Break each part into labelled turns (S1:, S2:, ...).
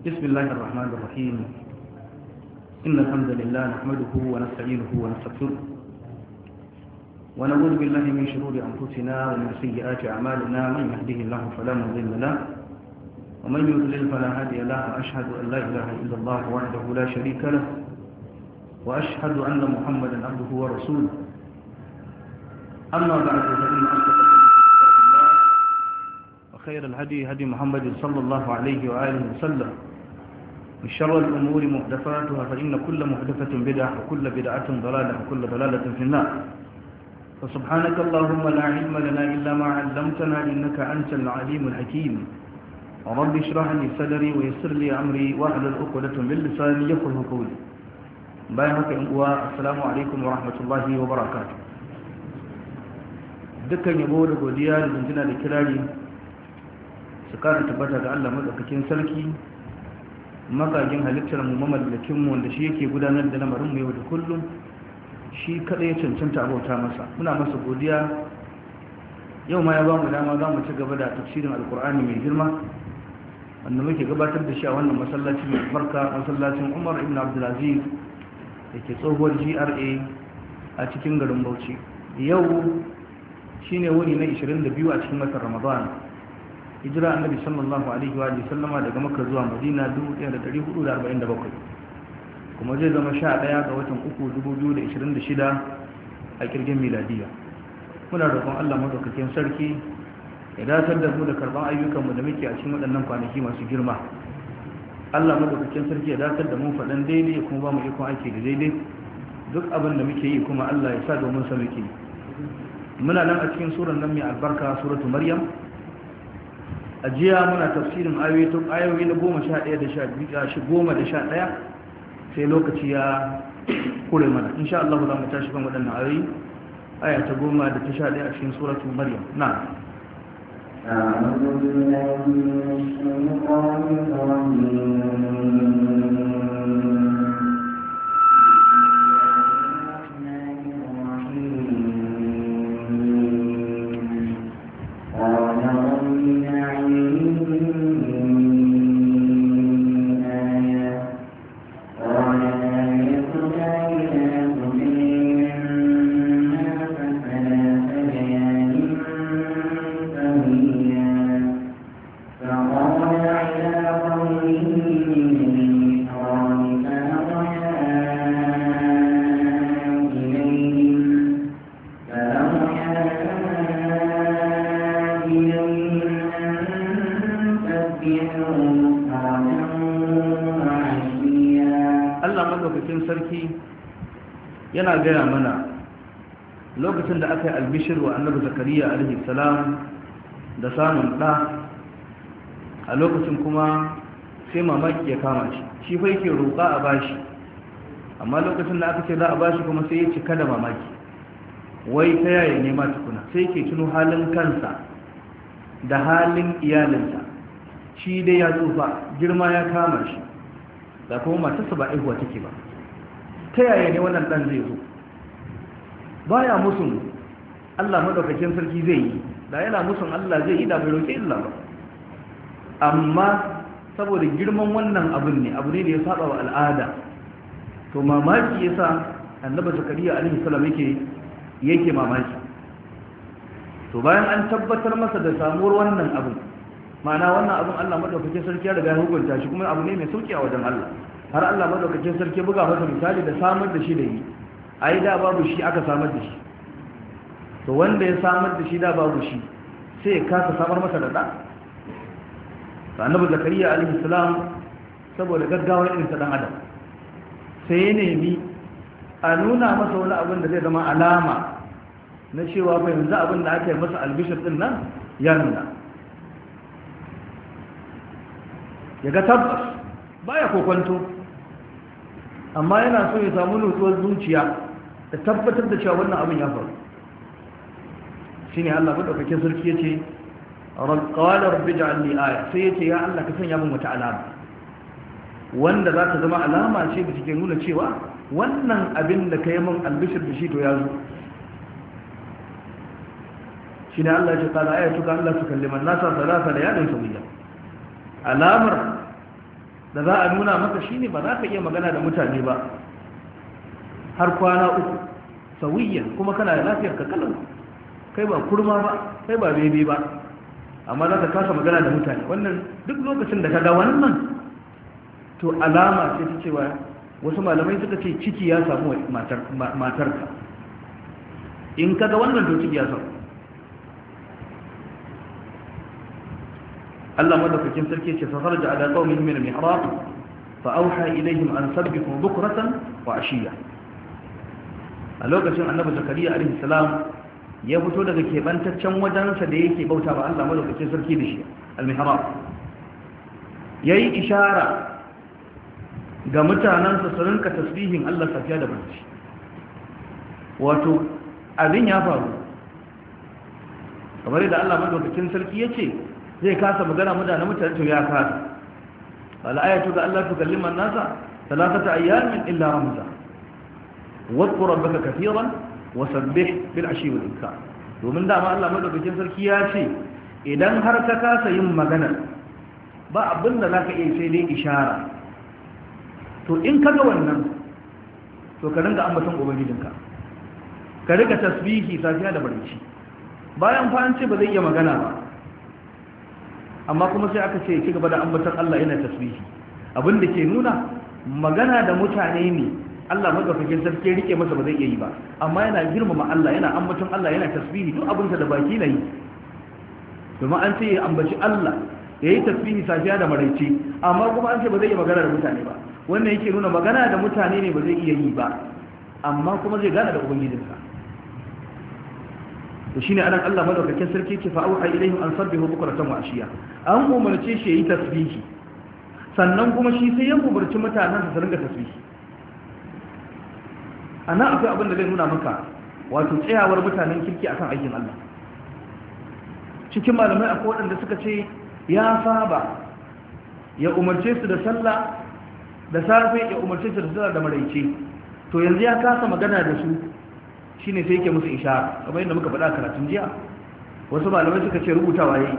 S1: بسم الله الرحمن الرحيم إن الحمد لله نحمده ونستعينه ونستغفره ونعوذ بالله من شرور أنفسنا ومن سيئات أعمالنا من يهده الله فلا مضل له ومن يضلل فلا هادي له وأشهد أن لا إله إلا الله وحده لا شريك له وأشهد أن محمدا عبده ورسوله أما بعد فإن أصدق خير الهدي هدي محمد صلى الله عليه وآله وسلم وشر الأمور محدثاتها فإن كل محدثة بدعة وكل بدعة ضلالة وكل ضلالة في النار فسبحانك اللهم لا علم لنا إلا ما علمتنا إنك أنت العليم الحكيم رب اشرح لي صدري ويسر لي أمري واحلل عقدة من لساني يفقهوا قولي بايعك السلام عليكم ورحمة الله وبركاته dukkan yabo da godiya da jinjina da kirari su kara tabbata ga Allah madaukakin sarki magagin halittar mu mamallakin mu wanda shi yake gudanar da lamarin mu yau da kullum shi kada ya cancanta abauta masa muna masa godiya yau ma ya ba mu dama za mu ci gaba da tafsirin alkur'ani mai girma wanda muke gabatar da shi a wannan masallaci mai farka masallacin Umar ibn Abdul Aziz dake tsohuwar GRA a cikin garin Bauchi yau shine wuni na 22 a cikin watan Ramadan hijira annabi sallallahu alaihi wa sallama daga Makka zuwa Madina 1447 kuma zai zama 11 ga watan 3 2026 a kirgin miladiya muna roƙon Allah madaukakin sarki ya datar da mu da karban ayyukan mu da muke a cikin waɗannan kwanaki masu girma Allah madaukakin sarki ya datar da mu faɗan daidai kuma ba mu ikon aiki da daidai duk abin da muke yi kuma Allah ya sa domin sa muke muna nan a cikin surar nan mai albarka suratu Maryam a jiya muna tafsirin ayoyi na 11 da 11 sai lokaci ya kure mana insha Allah za mu tashi kan waɗannan ayoyi aya ta 10 da ta 11 a cikin suratu Maryam na'am
S2: أعوذ بالله من الشيطان الرجيم
S1: yana gaya mana lokacin da aka yi albishir wa annabi zakariya alaihi salam da samun ɗa a lokacin kuma sai mamaki ya kama shi shi fa yake roƙa a bashi amma lokacin da aka ce za a bashi kuma sai ya cika da mamaki wai ta yaya nema tukuna sai yake tuno halin kansa da halin iyalinsa shi dai ya tsufa girma ya kama shi da kuma matarsa ba aihuwa take ba ta yaya ne wannan dan zai zo baya musun Allah madaukakin sarki zai yi da yana musun Allah zai yi da bai roƙi Allah ba amma saboda girman wannan abin ne abu ne da ya saba wa al'ada to mamaki yasa annabi zakariya alaihi salam yake mamaki to bayan an tabbatar masa da samuwar wannan abin ma'ana wannan abin Allah madaukakin sarki ya riga ya hukunta shi kuma abu ne mai sauki a wajen Allah har Allah madaukakin sarki buga masa misali da samar da shi da yi ai da babu shi aka samar da shi to wanda ya samar da shi da babu shi sai ya kasa samar masa da da annabi zakariya alaihi salam saboda gaggawar irin ta dan adam sai ya nemi a nuna masa wani abin da zai zama alama na cewa fa yanzu abin da aka yi masa albishir din nan ya nuna ya ga tabbas baya kokonto amma yana so ya samu nutsuwar zuciya da tabbatar da cewa wannan abin ya faru shine Allah madaukakin sarki yace qala rabbi ij'al li aya sai yace ya Allah ka sanya min wata alama wanda za ta zama alama ce da take nuna cewa wannan abin da kai min albishir da shi to ya zo shine Allah ya ce qala ayatuka Allah tukallima an-nasa thalatha layalin sawiya alamar da za a nuna maka shine ba za ka iya magana da mutane ba har kwana 3 sawiyan kuma kana da lafiyar ka kalau kai ba kurma ba kai ba bebe ba amma za ka kasa magana da mutane. Wannan duk lokacin da ka ga wannan to alama ce ta cewa wasu malamai suka ce ciki ya samu matarka. In ka ga wannan to ciki ya samu. Allah madaukakin sarki ce fa kharaja ala qaumin min al-mihrab fa awha ilayhim an sabbihu bukratan wa ashiya. A lokacin annabi zakariya alaihi salam ya fito daga kebantaccen wajensa da yake bauta ba Allah madaukakin sarki da shi al-mihrab, yayi ishara ga mutanansa su rinka tasbihin Allah safiya da barci. Wato abin ya faru kamar da Allah madaukakin sarki yace zai kasa magana mutane to ya kasa. wala ayatu ga Allah tukallima an-nasa 3 ayyamin illa ramza wadhkur rabbaka katiran wasabbih bil ashi wal ibkar. domin dama Allah madaukakin sarki ya ce idan har ka kasa yin magana ba abin da zaka iya sai dai ishara, to in kaga wannan to ka ringa ambaton ubangijinka, ka riga tasbihi safiya da barci. bayan fa an ce ba zai iya magana ba amma kuma sai aka ce ci gaba da ambaton Allah yana tasbihi, abin da ke nuna magana da mutane ne Allah madaukakin sarki ya rike masa ba zai iya yi ba, amma yana girmama Allah, yana ambaton Allah, yana tasbihi duk abin da baki na yi. domin an ce ya ambaci Allah ya yi tasbihi safiya da maraice, amma kuma an ce ba zai iya magana da mutane ba. wannan yake nuna magana da mutane ne ba zai iya yi ba, amma kuma zai gana da ubangijinsa. to shine anan Allah madaukakin sarki ce fa auha ilaihim an sabbihu bukratan wa ashiya. an umarce shi yayi tasbihi, sannan kuma shi sai ya umarci mutanen su ringa tasbihi. ana akwai abin da zai nuna maka wato tsayawar mutanen kirki akan aikin Allah. cikin malamai akwai waɗanda suka ce ya saba ya umarce su da sallah da safe, ya umarce su da sallah da maraice, to yanzu ya kasa magana da su shine sai yake musu ishara kamar yadda muka faɗa karatun jiya. wasu malamai suka ce rubutawa yayi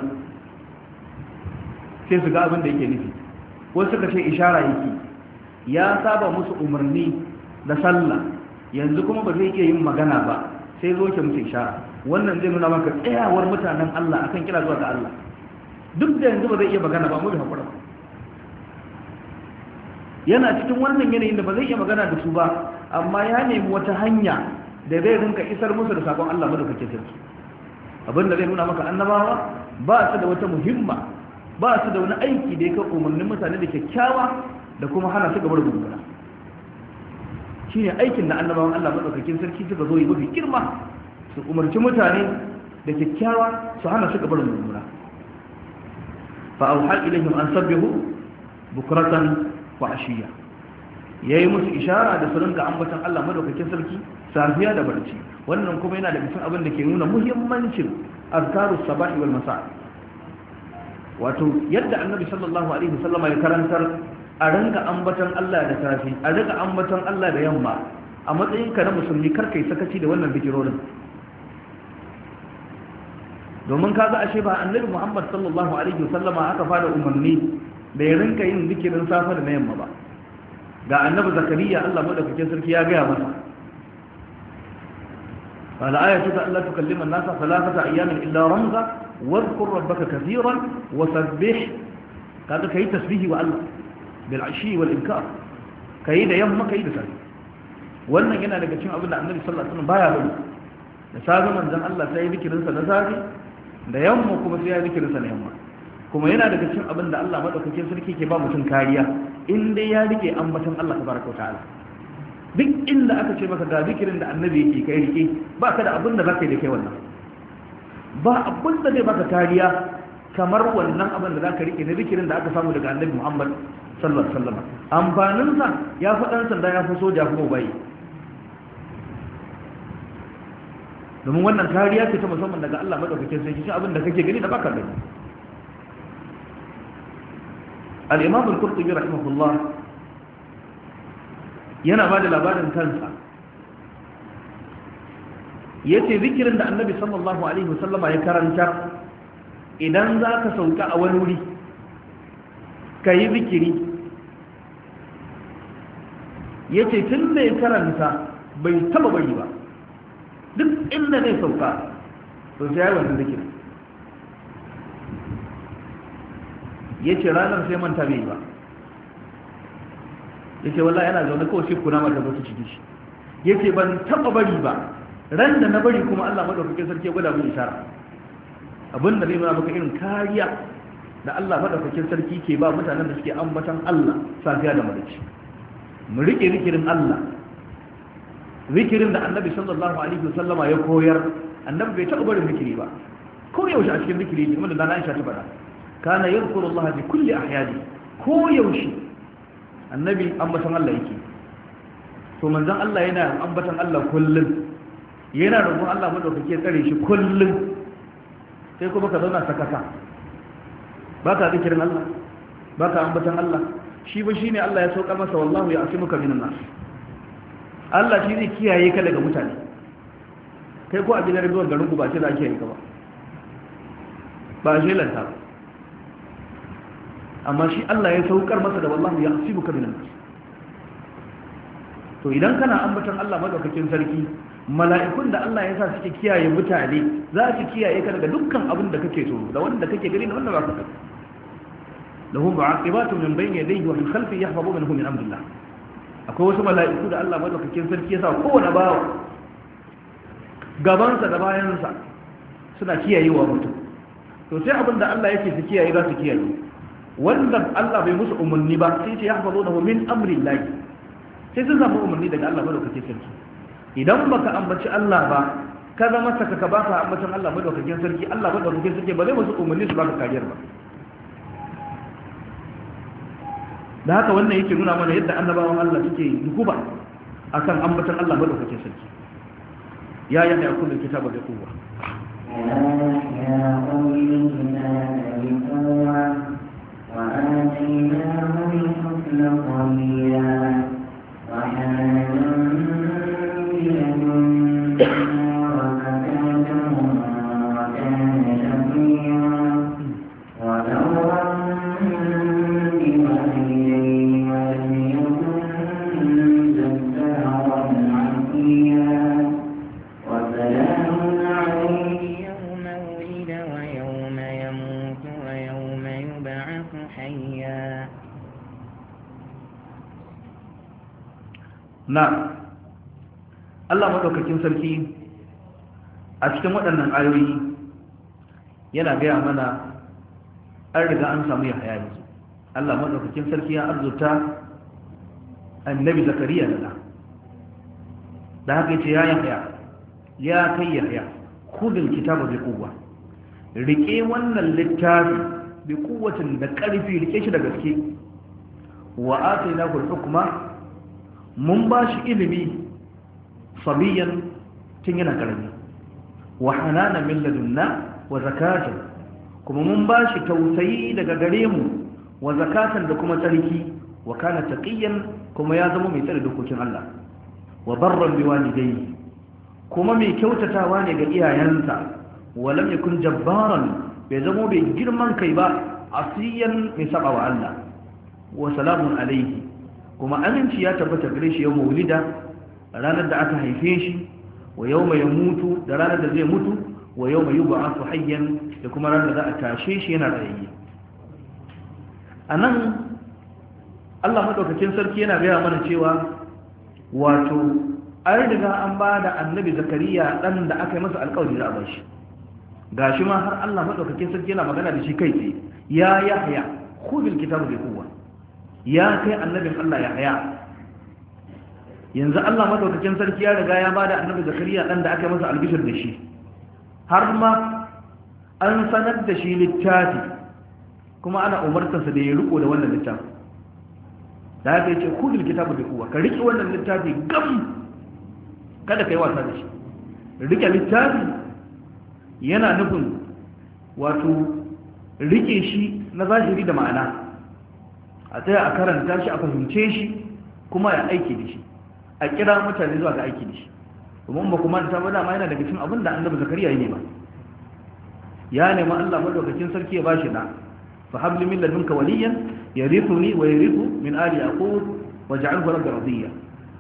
S1: sai su ga abin da yake nufi, wasu suka ce ishara yake. ya saba musu umarni da sallah yanzu kuma ba zai iya yin magana ba sai zo ke musu ishara. wannan zai nuna maka tsayawar mutanen Allah akan kira zuwa ga Allah, duk da yanzu ba zai iya magana ba mu da hakura. yana cikin wannan yanayin da ba zai iya magana da su ba, amma ya nemi wata hanya da zai rinka isar musu da sakon Allah madaukakin sarki. abinda zai nuna maka annabawa ba su da wata muhimma, ba su da wani aiki da ya kan umarnin mutane da kyakkyawa da kuma hana su gabar gunguna. shi ne aikin da annabawan Allah madaukakin sarki suka zo yi mafi girma, su umarci mutane da kyakkyawa su hana su gabar gunguna. fa auha ilaihim an sabbihu bukratan wa ashiya. yayi musu ishara da su rinka ambatan Allah madaukakin sarki safiya da barci. wannan kuma yana da cikin abin da ke nuna muhimmancin azkarus sabahi wal masa. wato yadda annabi sallallahu alaihi wasallam ya karantar a rinka ambatan Allah da safi, a rinka ambatan Allah da yamma. a matsayin ka na musulmi kar kai sakaci da wannan bikirorin, domin kaga ashe ba annabi Muhammad sallallahu alaihi wasallama aka fara umarni da ya rinka yin zikirin safa da na yamma ba. ga annabi zakariya Allah madaukakin sarki ya gaya masa qala ayatu alla tukallima an-nasa 3 ayyamin illa ramza wadhkur rabbaka katiran wasabbih. kaga kai tasbihi wa Allah bil ashi wal ibkar, kai da yamma kai da safi. wannan yana daga cikin abin da annabi sallallahu alaihi wasallam baya bari. da safi manzon Allah sai zikirin sa na safi, da yamma kuma sai ya zikirin sa na yamma. kuma yana daga cikin abin da Allah madaukakin sarki ke ba mutum kariya in dai ya rike ambaton Allah tabaraka wa ta'ala. duk inda aka ce maka ga zikirin da annabi yake kai rike, ba ka da abin da zaka yi da kai wannan. ba abin da zai baka kariya kamar wannan abin da zaka rike da zikirin da aka samu daga annabi Muhammad sallallahu alaihi wasallam. amfanin sa ya fi dan sanda, ya fi soja kuma bai. domin wannan kariya ce ta musamman daga Allah madaukakin sarki, shi abin da kake gani da baka gani. al-imam al-qurtubi rahimahullah yana ba da labarin kansa, yace zikirin da annabi sallallahu alaihi wasallama ya karanta idan zaka sauka a wani wuri kai zikiri yace tun da ya karanta bai taba bari ba, duk inda ne sauka to sai yayi wannan zikirin. yace ranar sai manta bai ba, yace wallahi yana zaune kawai sai kuna mata zo ciki shi, yace ban taba bari ba, ran da na bari kuma Allah madaukakin sarki ya gwada mun isharar abin da zai nuna maka irin kariya da Allah madaukakin sarki ke ba mutanen da suke ambatan Allah safiya da marici. Mu rike zikirin Allah, zikirin da Annabi sallallahu alaihi wasallama ya koyar. Annabi bai taɓa barin zikiri ba, ko yaushe a cikin zikiri ne, wanda Nana Aisha ta faɗa kana yadhkuru Allah bi kulli ahyani, ko yaushe Annabi ambatan Allah yake. to manzon Allah yana ambatan Allah kullum, yana roƙon Allah madaukake tsare shi kullum. sai kuma ka zauna sakaka, baka zikirin Allah, baka ambatan Allah. shi ba shine Allah ya sauka masa wallahu ya asimuka minan nas. Allah shi zai kiyaye ka daga mutane. kai ko a gidan ruwan garin ku ba ce za a kiyaye ka ba, ba shi lanta ba, amma shi Allah ya saukar masa da wallahu ya asimuka minan nas. to idan kana ambatan Allah madaukakin sarki, mala'ikun da Allah ya sa suke kiyaye mutane za su kiyaye ka daga dukkan abin da kake so, da wanda kake gani da wanda ba ka gani. lahum mu'aqibatun min bayni yadayhi wa min khalfihi yahfazunahu min amrillah. akwai wasu mala'iku da Allah madaukakin sarki ya sa kowane bawa gabansa da bayansa suna kiyayewa mutum. to sai abin da Allah yake su kiyaye za su kiyaye, wanda Allah bai musu umarni ba sai ce yahfazunahu min amrillah, sai sun samu umarni daga Allah madaukakin sarki. idan baka ambaci Allah ba, ka zama saka ka baka ambacin Allah madaukakin sarki, Allah madaukakin sarki ba zai musu umarni su baka kariyar ba. da haka wannan yake nuna mana yadda annabawan Allah suke dukuba akan ambacin Allah madaukakin sarki. ya yana ya kullu kitaba da kowa na Allah maɗaukakin sarki a cikin waɗannan ayoyi yana gaya mana an riga an samu Yahaya yanzu. Allah maɗaukakin sarki ya arzuta annabi Zakariya da haka yace ya Yahaya, ya kai Yahaya, khudhul kitaba bi quwwa, rike wannan littafi bi quwwatin da ƙarfi, rike shi da gaske. wa atainahu al-hukma, mun ba shi ilimi sabiyan tun yana karami, wa hanana min ladunna wa zakatan, kuma mun ba shi tausayi daga gare mu, wa zakatan da kuma tsarki, wa kana taqiyan, kuma ya zama mai tsare dokokin Allah, wa barran bi walidayhi, kuma mai kyautatawa ne ga iyayensa, wa lam yakun jabbaran, bai zama bai girman kai ba, asiyan mai saba wa Allah, wa salamun alaihi, kuma aminci ya tabbata gare shi yau maulida, ranar da aka haife shi, wa yau mai mutu, da ranar da zai mutu, wa yau mai yuba su hayyan, da kuma ranar da za a tashe shi yana rayayye. a nan Allah maɗaukakin sarki yana gaya mana cewa wato an riga an ba da annabi Zakariya ɗan da aka yi masa alƙawari za a bar shi. ga shi ma har Allah maɗaukakin sarki yana magana da shi kai tsaye, ya Yahya khudhil kitaba bi quwwa, ya kai annabin Allah Yahya. yanzu Allah madaukakin sarki ya riga ya bada annabi Zakariya dan da aka masa albishir da shi, har ma an sanar da shi littafi, kuma ana umartarsa da ya riko da wannan littafi. da haka yace khudhul kitaba bi quwwa, ka rike wannan littafi gam, kada kai wasa da shi. rike littafi yana nufin wato rike shi na zahiri da ma'ana, a tsaya a karanta shi, a fahimce shi, kuma ya aiki da shi, a kira mutane zuwa ga aiki da shi. domin ba kuma ta bada ma yana daga cikin abin da annabi Zakariya ya nema, ya nema Allah madaukakin sarki ya bashi da fa habli min ladunka waliyan yarithuni wa yarithu min ali yaqub waj'alhu rabbi radiya.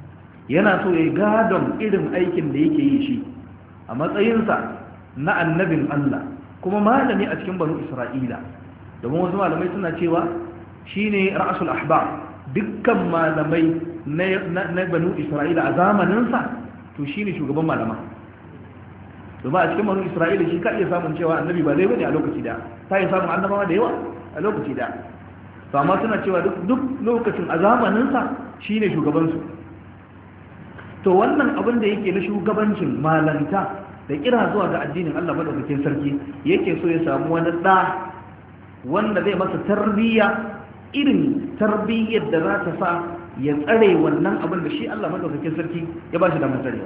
S1: yana so ya gadon irin aikin da yake yi shi a matsayinsa na annabin Allah kuma malami a cikin banu Isra'ila. domin wasu malamai suna cewa shine ra'sul ahbar, dukkan malamai na banu Isra'ila a zamaninsa to shine shugaban malama. domin a cikin banu Isra'ila shi ka iya samun cewa annabi ba zai bane a lokaci da ta yi samun annabawa da yawa a lokaci da, to amma suna cewa duk lokacin a zamaninsa shine shugabansu. to wannan abin da yake na shugabancin malanta da kira zuwa ga addinin Allah madaukakin sarki yake so ya samu wani da wanda zai masa tarbiyya irin tarbiyyar da za ta sa ya tsare wannan abin da shi Allah madaukakin sarki ya ba shi da tsarewa.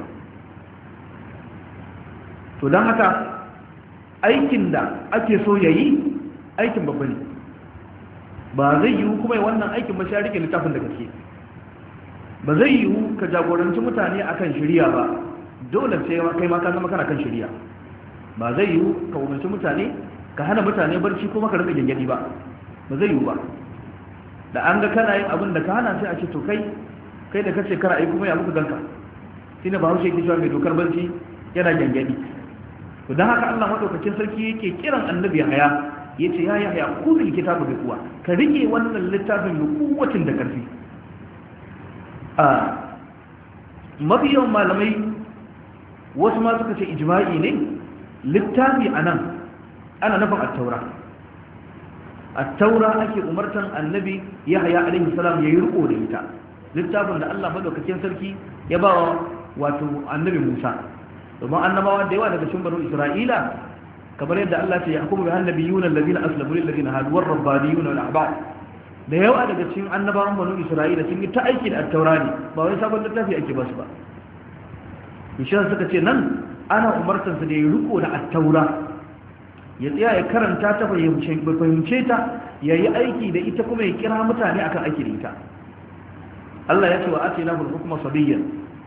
S1: to don haka aikin da ake so ya yi aikin babba ne, ba zai yiwu kuma wannan aikin ba shi ya rike littafin da gaske. ba zai yiwu ka jagoranci mutane akan shari'a ba, dole sai kai ma ka zama kana kan shari'a. ba zai yiwu ka umarci mutane ka hana mutane barci kuma ka rika gengedi ba zai yiwu ba. da an ga kana yin abin da ka hana sai a ce to kai da kace kar a yi kuma ya muku danka shine ba haushe yake cewa mai dokar barci yana gengedi. to dan haka Allah madaukakin sarki yake kiran annabi Yahya yace ya Yahya kuzil kitabu bi kuwa, ka rike wannan littafin da kuwatin da karfi. mafi yawan malamai wasu ma suka ce ijma'i ne littafi a nan ana nufin attaura ake umartan annabi Yahya alaihi salam ya yi riko da ita, littafin da Allah madaukakin sarki ya ba wato annabi Musa. domin annabawa da yawa daga cikin banu Isra'ila kamar yadda Allah ya hukumu bi annabiyuna allazina aslamu lil ladina hadu war rabbaniyuna wal ahbar, da yawa daga cikin annabawan banu Isra'ila sun yi ta aiki da attaura ne, ba wai sabon littafi ake basu ba. mishan suka ce nan ana umartansa da ya riko da attaura, ya tsaya ya karanta ta fahimce ta, ya yi aiki da ita kuma ya kira mutane akan aiki da ita. Allah ya ce wa ake nahu hukuma sabiyyan,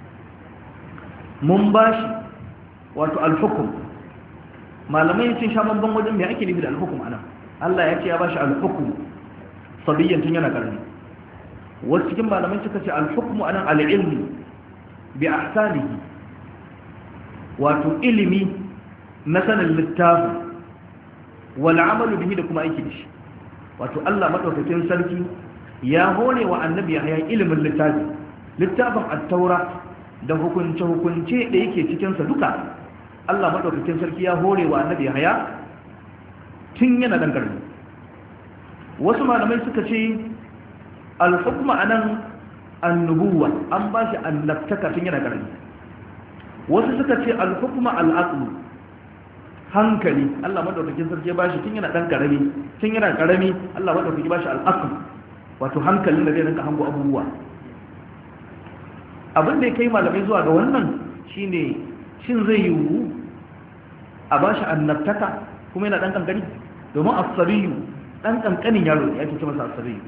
S1: mun bashi wato alhukum. malamai sun sha bamban wajen mai ake nufi da alhukum anan. Allah ya ce ya bashi alhukum sabiyyan tun yana karami. wasu cikin malamai suka ce alhukmu anan al'ilmi bi ahsanihi, wato ilimi na sanin littafi wal amalu bihi da kuma aiki da shi. wato Allah madaukakin sarki ya hore wa annabi Yahya ilimin littafin at-taura da hukunce da yake cikin sa duka. Allah madaukakin sarki ya hore wa annabi Yahya tun yana dan karami. wasu malamai suka ce al-hukma anan an-nubuwa, an bashi annabtaka tun yana karami. wasu suka ce al-hukma al-aql, hankali. Allah madaukakin sarki ya bashi tun yana dan karami, Allah madaukakin bashi al-aql, wato hankalin da zai rinka hango abubuwa. abin da ya kai malamai zuwa ga wannan shine shin zai yiwu a bashi annabtaka kuma yana dan kankani? domin as-sabiyu dan kankanin yaro ya ce masa as-sabiyu.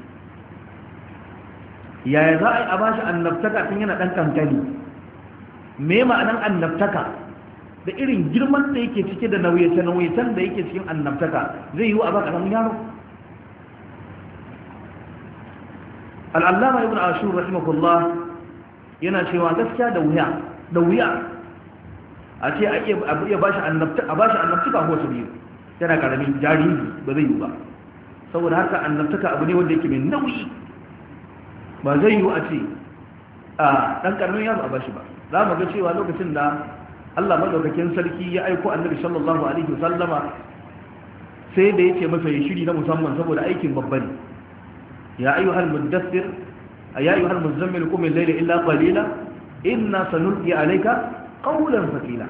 S1: yaya za a yi a bashi annabtaka tun yana dan kankani? me ma'anan annabtaka da irin girman da yake cike da nauyace-nauyacen da yake cikin annabtaka? zai yiwu a ba karamin yaro? al'allama ibn ashur rahimahullah yana cewa gaskiya da wuya a ce a iya bashi annabtaka ko su biyu yana karamin jariri, ba zai yiwu ba. saboda haka annabtaka abu ne wanda yake mai nauyi, ba zai yiwu a ce a ɗan karamin yaro a bashi ba. za mu ga cewa lokacin da Allah madaukakin sarki ya aiko annabi sallallahu alaihi wasallama, sai da yace masa ya shiri na musamman saboda aikin babba ne. ya ayyuhal muddaththir ya ayyuhal muzammil qum al-layla illa qalila inna sanulqi alayka qawlan thaqila.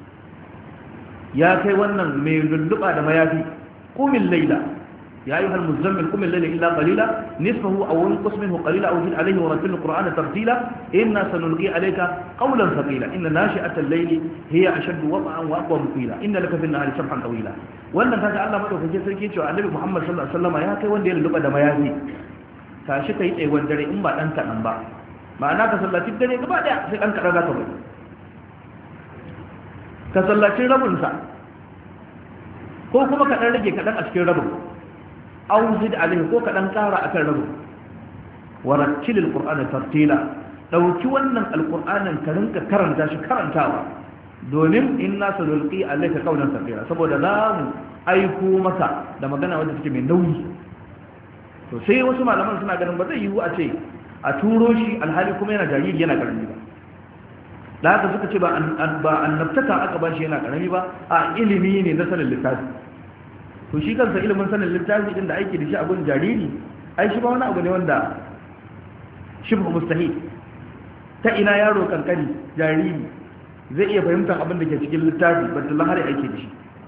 S1: ya kai wannan mai lulluba da mayafi, qum al-layla يا أيها المزمل قم الليل إلا قليلا نصفه أو انقص منه قليلا أو زد عليه ورتل القرآن ترتيلا إنا سنلقي عليك قولا ثقيلا إن ناشئة الليل هي أشد وطئا وأقوى مقيلا إن لك في النهار سبحا طويلا. وأن هذا الله مدوكين sarki cewa Annabi Muhammad sallallahu alaihi wasallam ya kai wanda ya luba da mayafi, tashi kai tsayuwar dare in ba dan kadan ba, ma'ana ka sallaci dare gaba daya sai dan kadan zaka bai, ka sallaci rabin sa ko kuma ka dan rage kadan a cikin rabin, aw zid alaihi ko ka dan kara akan rabin. warattilil qur'ana tartila, dauki wannan alqur'anin ka rinka karanta shi karantawa domin inna sanulqi alayka qawlan thaqila saboda za mu aiko maka da magana wanda take mai nauyi. to sai wasu malaman suna ganin ba zai yiwu a ce a turo shi alhali kuma yana jariri yana karami ba, da haka suka ce ba annabtaka aka ba shi yana karami ba, a ilimi ne na sanin littafi. to shi kansa ilimin sanin littafi din da aiki da shi a gun jariri ai shi ba wani abu ne wanda shibhu mustahil. ta ina yaro kankani jariri zai iya fahimtar abin da ke cikin littafi battala har aiki da shi.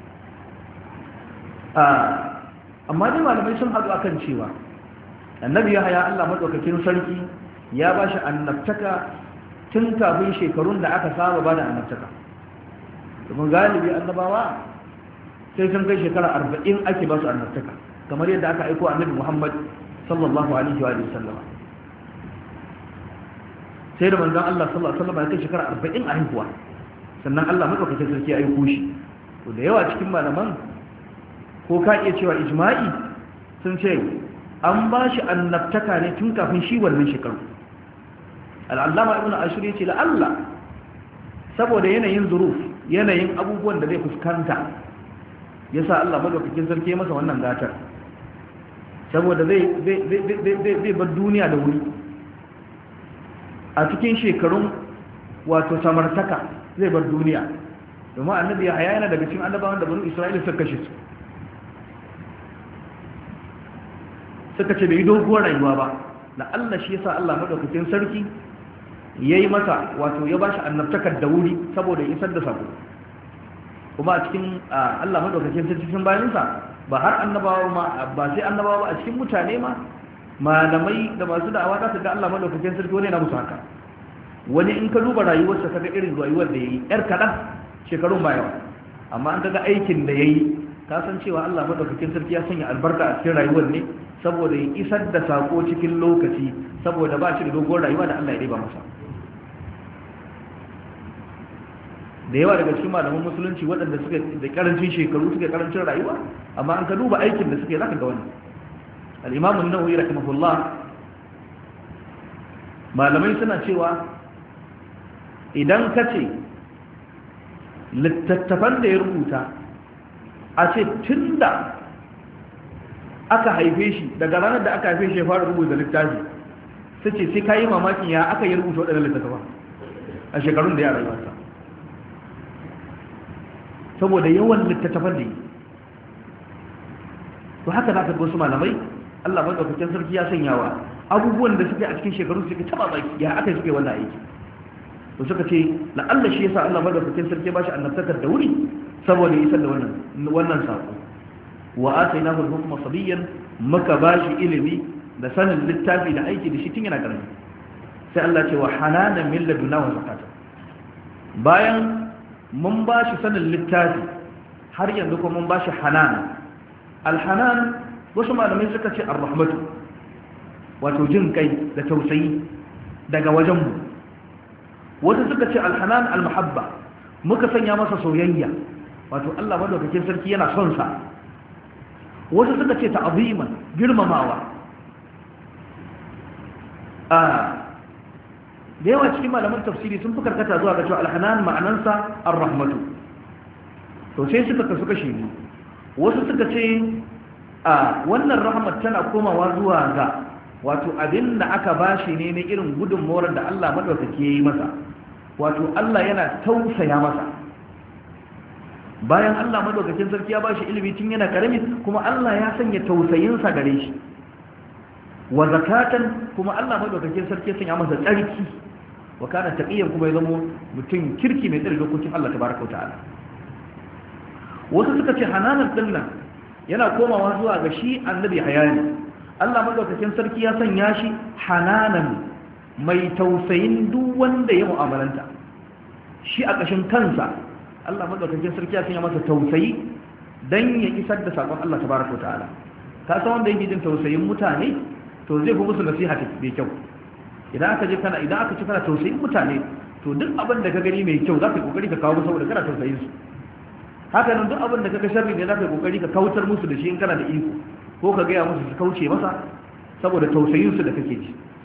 S1: amma dai malamai sun haɗu akan cewa annabi ya haya Allah madaukakin sarki ya ba shi annabtaka tun kafin shekarun da aka saba ba da annabtaka. domin galibi annabawa sai sun kai shekara 40 ake ba su annabtaka, kamar yadda aka aiko annabi Muhammad sallallahu alaihi wa sallama. sai da manzon Allah sallallahu alaihi wa sallama ya kai shekara 40 a haihuwa sannan Allah madaukakin sarki ya aiko shi. to da yawa cikin malaman ko ka iya cewa ijma'i sun ce an ba shi annabtaka ne tun kafin shi wannan shekaru. al'allama ibn ashir ya ce la'alla saboda yanayin zuruf, yanayin abubuwan da zai fuskanta ya sa Allah madaukakin sarki masa wannan gatar, saboda zai bar duniya da wuri a cikin shekarun wato samartaka zai bar duniya, domin annabi ya yana daga cikin annabawan da banu Isra'ila suka kashe su, suka ce bai yi doguwar rayuwa ba. da Allah shi yasa Allah madaukakin sarki yayi masa wato ya bashi annabtakar da wuri saboda ya isar da sako. kuma a cikin Allah madaukakin sarki cikin bayansa ba har annabawa ma ba sai annabawa ba, a cikin mutane ma malamai da masu da'awa za su ga Allah madaukakin sarki wani na musu haka. wani in ka duba rayuwarsa kaga irin rayuwar da yayi yar kadan shekarun ba yawa, amma an kaga aikin da yayi ka san cewa Allah madaukakin sarki ya sanya albarka a cikin rayuwar ne saboda ya isar da sako cikin lokaci, saboda ba shi da dogon rayuwa da Allah ya riba masa. da yawa daga cikin malaman musulunci waɗanda suka da karancin shekaru suka karancin rayuwa, amma an ka duba aikin da suke zaka ga wani. al-Imam an-Nawawi rahimahullah malamai suna cewa idan ka ce littattafan da ya rubuta a ce tun da aka haife shi daga ranar da aka haife shi ya fara rubuta littafi, sai ce sai ka yi mamakin ya aka yi rubuta waɗannan littattafa a shekarun da ya rayuwarsa, saboda yawan littattafan da yi. to haka za ka ga wasu malamai Allah madaukakin sarki ya sanyawa abubuwan da suke a cikin shekaru suke taba baki ya aka suke wannan aiki. to suka ce la'alla shi yasa Allah madaukakin sarki ba shi annabtakar da wuri saboda isar da wannan sako. wa atainahu al-hukma sabiyan, muka bashi ilimi da sanin littafi da aiki da shi tun yana karami. sai Allah ce wa hananan min laduna wa zakata, bayan mun bashi sanin littafi har yanzu kuma mun bashi hanan. al-hanan wasu malamai suka ce ar-rahmatu, wato jin kai da tausayi daga wajenmu. wasu suka ce al-hanan al-mahabba, muka sanya masa soyayya, wato Allah madaukakin sarki yana son sa. wasu suka ce ta'ziman, girmamawa. da yawa cikin malaman tafsiri sun fi karkata zuwa ga cewa al-hanan ma'anansa ar-rahmatu. to sai suka kasu kashi biyu. wasu suka ce wannan rahmat tana komawa zuwa ga wato abin da aka bashi ne na irin gudunmawar da Allah madaukake yi masa, wato Allah yana tausaya masa. bayan Allah madaukakin sarki ya bashi ilimi tun yana karami, kuma Allah ya sanya tausayinsa gare shi. wa zakatan, kuma Allah madaukakin sarki ya sanya masa tsarki, wa kana taqiyan, kuma ya zama mutum kirki mai tsare dokokin Allah tabaraka wa ta'ala. wasu suka ce hananan dinnan yana komawa zuwa ga shi annabi hayani. Allah madaukakin sarki ya sanya shi hananan, mai tausayin duk wanda ya mu'amalanta. shi a ƙashin kansa Allah madaukakin sarki ya sanya masa tausayi dan ya isar da sakon Allah tabaraka ta'ala. ka san wanda yake jin tausayin mutane to zai fi musu nasiha mai kyau. idan aka ci kana tausayin mutane to duk abin da ka gani mai kyau za ka yi kokari ka kawo musu saboda kana tausayin su. haka nan duk abin da ka ga sharri ne za ka yi kokari ka kautar musu da shi in kana da iko, ko ka gaya musu su kauce masa saboda tausayin su da kake ji.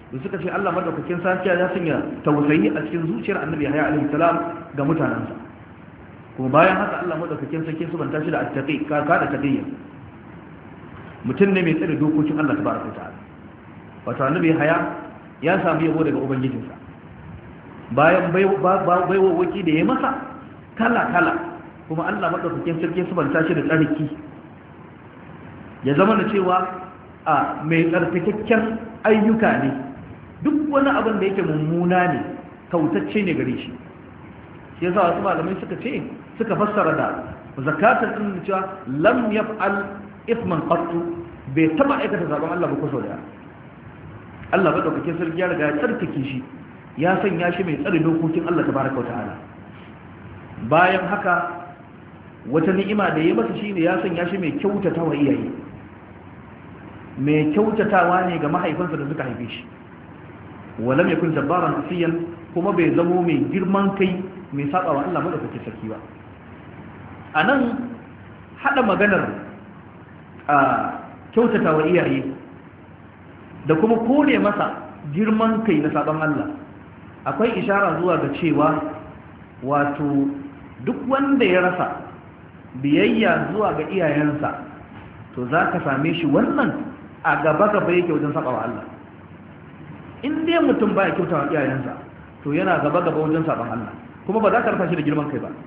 S1: da suka ce Allah madaukakin sarki ya sanya tausayi a cikin zuciyar annabi Yahya alaihi salam ga mutanansa kuma bayan haka Allah madaukakin sarki subanta shi da attaqi ka da taqiyya mutum ne mai tsare dokokin Allah tabaraka ta'ala wato annabi Yahya ya samu yabo daga ubangijinsa bayan baiwawaki da ya masa kala kuma Allah madaukakin sarki subanta shi da tsarki ya zama da cewa a mai tsarkakakken ayyuka ne duk wani abin da yake mummuna ne kautacce ne gare shi shi yasa wasu malamai suka fassara da zakatul din cewa lam yaf'al ithman qattu bai taba aikata zaben Allah ba ko sau da Allah ba dauke sarki ya riga ya tsarkake shi ya sanya shi mai tsare dokokin Allah tabaraka wa ta'ala bayan haka wata ni'ima da ya masa shine ya sanya shi mai kyautata wa iyaye mai kyautatawa ne ga mahaifansa da suka haife shi walam yakun jabbaran asiyan kuma bai zamo mai girman kai mai saba wa Allah madaukakin sarki ba anan hada maganar a kyautatawa iyaye da kuma kore masa girman kai na saban Allah akwai ishara zuwa ga cewa wato duk wanda ya rasa biyayya zuwa ga iyayensa to za ka same shi wannan a gaba-gaba yake wajen saba wa Allah in dai mutum baya kyauta wa iyayensa to yana gaba-gaba wajen saban Allah kuma ba za ka rasa shi da girman kai ba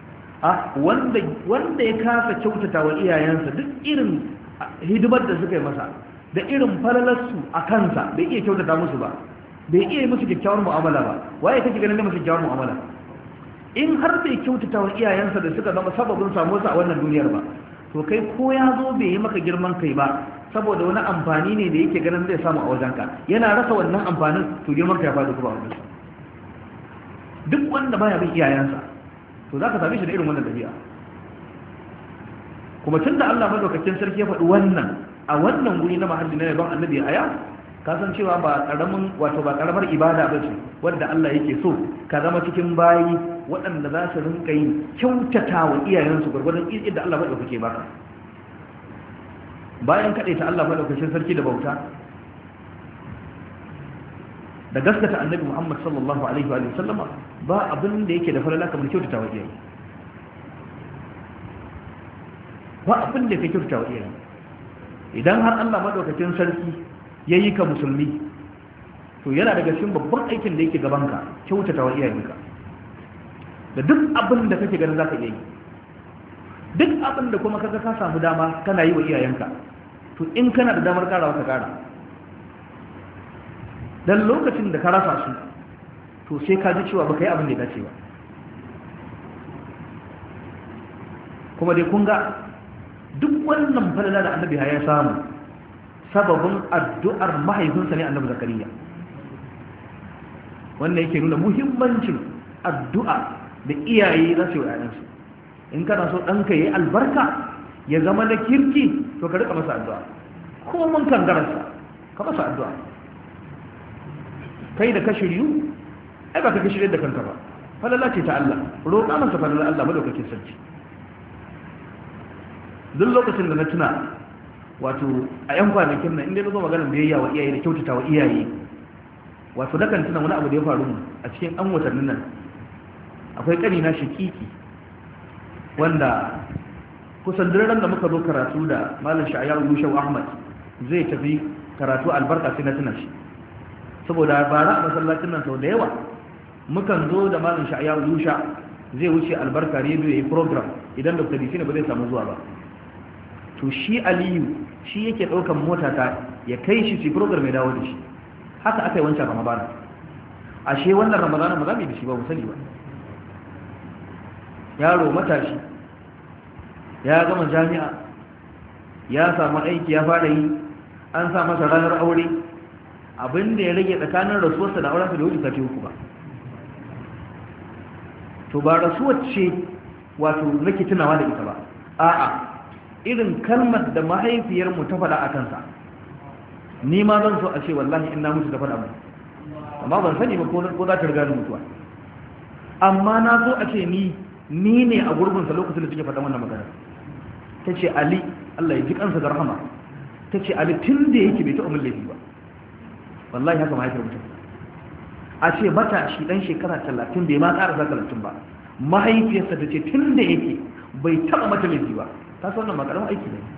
S1: wanda ya kasa kyautata wa iyayensa duk irin hidimar da suka yi masa da irin falalarsu a kansa bai iya kyautata musu ba bai iya musu kyakkyawar mu'amala ba waye kake ganin da musu kyakkyawar mu'amala in har bai kyautata wa iyayensa da suka zama sababin samuwarsa a wannan duniyar ba to kai ko ya zo bai yi maka girman kai ba saboda wani amfani ne da yake ganin zai samu a wajenka yana rasa wannan amfanin to girman kai ya faɗi kuma a wajensa duk wanda baya bin iyayensa to za ka same shi da irin wannan dabi'a kuma tunda Allah madaukakin sarki ya faɗi wannan a wannan guri na mahalli na yaban annabi aya ka san cewa ba karamar ibada ba ce wanda Allah yake so ka zama cikin bayi waɗanda za su rinka yin kyautata wa iyayensu gwargwadon yadda Allah madaukake baka bayan kaɗai ta Allah madaukakin sarki da bauta da gaskata annabi Muhammad sallallahu alaihi wa sallama ba abin da yake da falala kamar kyautata wa iyaye ba abin da yake kyautata wa iyaye idan har Allah madaukakin sarki yayi ka musulmi to yana daga cikin babban aikin da yake gabanka kyautata wa iyayenka da duk abin da kake ganin zaka iya yi duk abin da kuma kaga ka samu dama kana yi wa iyayenka to in kana da damar karawa ka kara dan lokacin da ka rasa su to sai ka ji cewa baka yi abin da ya dace ba kuma dai kun ga duk wannan falala da annabi ya samu sababin addu'ar mahaifinsa ne annabi zakariya wannan yake nuna muhimmancin addu'a da iyaye za su yi yayansu in kana so ɗanka ya yi albarka ya zama na kirki to ka rika masa addu'a ko mun kangararsa ka masa addu'a kai da ka shiryu ai ba ka shirye da kanka ba falala ce ta Allah roƙa masa falala Allah madaukakin sarki duk lokacin da na tuna wato a yan kwanakin nan inda na zo maganar biyayya wa iyaye da kyautata wa iyaye wato nakan tuna wani abu da ya faru a cikin an watannin nan akwai ƙanina shakiki wanda kusan diran da muka zo karatu da malam sha'ayawu yushau ahmad zai tafi karatu albarka sai na tuna shi saboda bara a masallacin nan sau da yawa mukan zo da malam sha'ayawu yusha zai wuce albarka rediyo ya yi program idan dr dc ne ba zai samu zuwa ba to shi aliyu shi yake ɗaukan mota ta ya kai shi ci program ya dawo da shi haka aka yi wancan ramadana ashe wannan ramadana ba za mu yi da shi ba mu sani ba yaro matashi ya gama jami'a ya samu aiki ya fara yi an sa masa ranar aure abinda ya rage tsakanin rasuwarsa da aurensa da wuce sati uku ba to ba rasuwar ce wato nake tunawa da ita ba a'a irin kalmar da mahaifiyarmu ta faɗa a kansa ni ma zan so a ce wallahi in na mutu ta faɗa mu amma ban sani ba ko za ta riga ni mutuwa amma na so a ce ni ne a gurbinsa lokacin da suke faɗa wannan magana ta ce ali Allah ya ji kansa da rahama ta ce ali tun da yake bai taɓa min laifi ba wallahi haka mahaifiyar mutum a ce matashi dan shekara 30 bai ma ƙara 30 ba mahaifiyarsa ta ce tun da yake bai taɓa mata laifi ba ta san wannan ba ƙaramin aiki ne.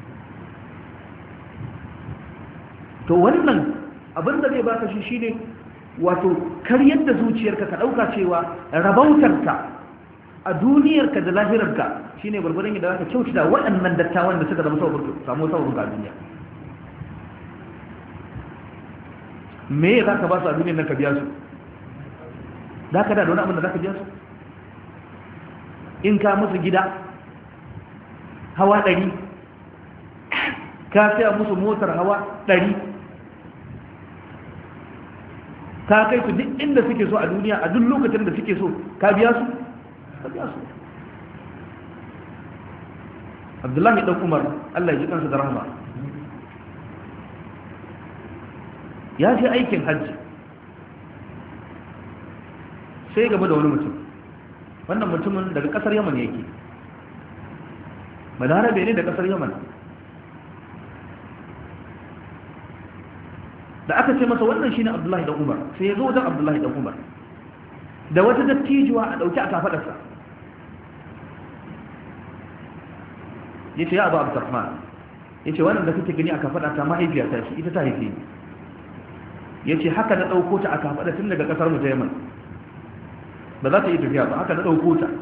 S1: to wannan abin da zai baka shi shine wato karyar da zuciyarka ka ɗauka cewa rabautarka a duniyarka da lahirarka shine gwargwadon yadda zaka kyautata waɗannan dattawan da suka samu sabon a duniya. me ya zaka ba su a duniyar nan ka biya su? za ka da wani abin da za ka biya su? in ka musu gida hawa 100 ka saya musu motar hawa 100 ka kai su duk inda suke so a duniya a duk lokacin da suke so ka biya su? ka biya su. Abdullahi dan Umar Allah ya ji kansa da rahama ya je aikin hajji sai gaba da wani mutum. wannan mutumin daga kasar Yaman yake, balarabe ne da kasar Yaman. da aka ce masa wannan shine Abdullahi dan Umar sai ya zo wajen Abdullahi dan Umar da wata dattijuwa a dauki a kafadarsa yace ya Abu Abdurrahman yace wannan da kake gani a kafadata mahaifiyata ce ita ta haife ni. yace haka na dauko ta a kafada tun daga kasar mu ta Yaman ba za ta yi tafiya ba haka na dauko ta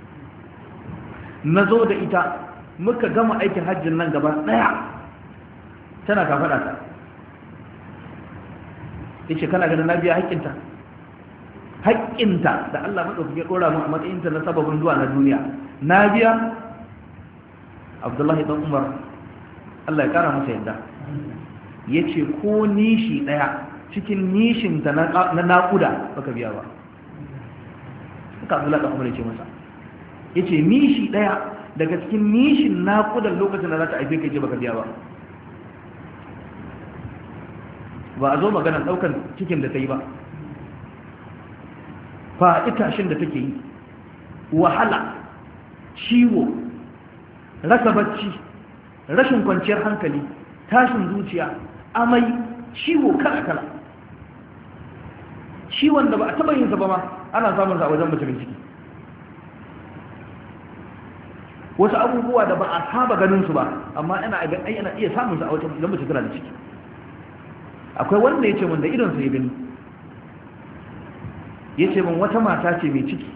S1: na zo da ita muka gama aikin hajjin nan gaba daya tana kafadata. yace kana ganin na biya haƙƙinta da Allah madaukake ya dora mu a matsayinta na sababin zuwa na duniya na biya? Abdullahi dan Umar Allah ya kara masa yadda yace ko nishi daya cikin nishin ta na naƙuda baka biya ba. haka Abdullahi dan Umar yace masa yace nishi daya daga cikin nishin naƙudan lokacin da za ta aife ka je baka biya ba. ba a zo magana daukan cikin da ta yi ba, fa itashin da take yi, wahala, ciwo, rasa bacci, rashin kwanciyar hankali, tashin zuciya, amai, ciwo kala-kala, ciwon da ba a taba yin sa ba ma ana samun sa a wajen mutumin ciki, wasu abubuwa da ba a saba ganin su ba amma ana iya samun sa a wajen mutum tana da ciki. akwai wanda ya ce mun da idonsa ya gani, ya ce mun wata mata ce mai ciki,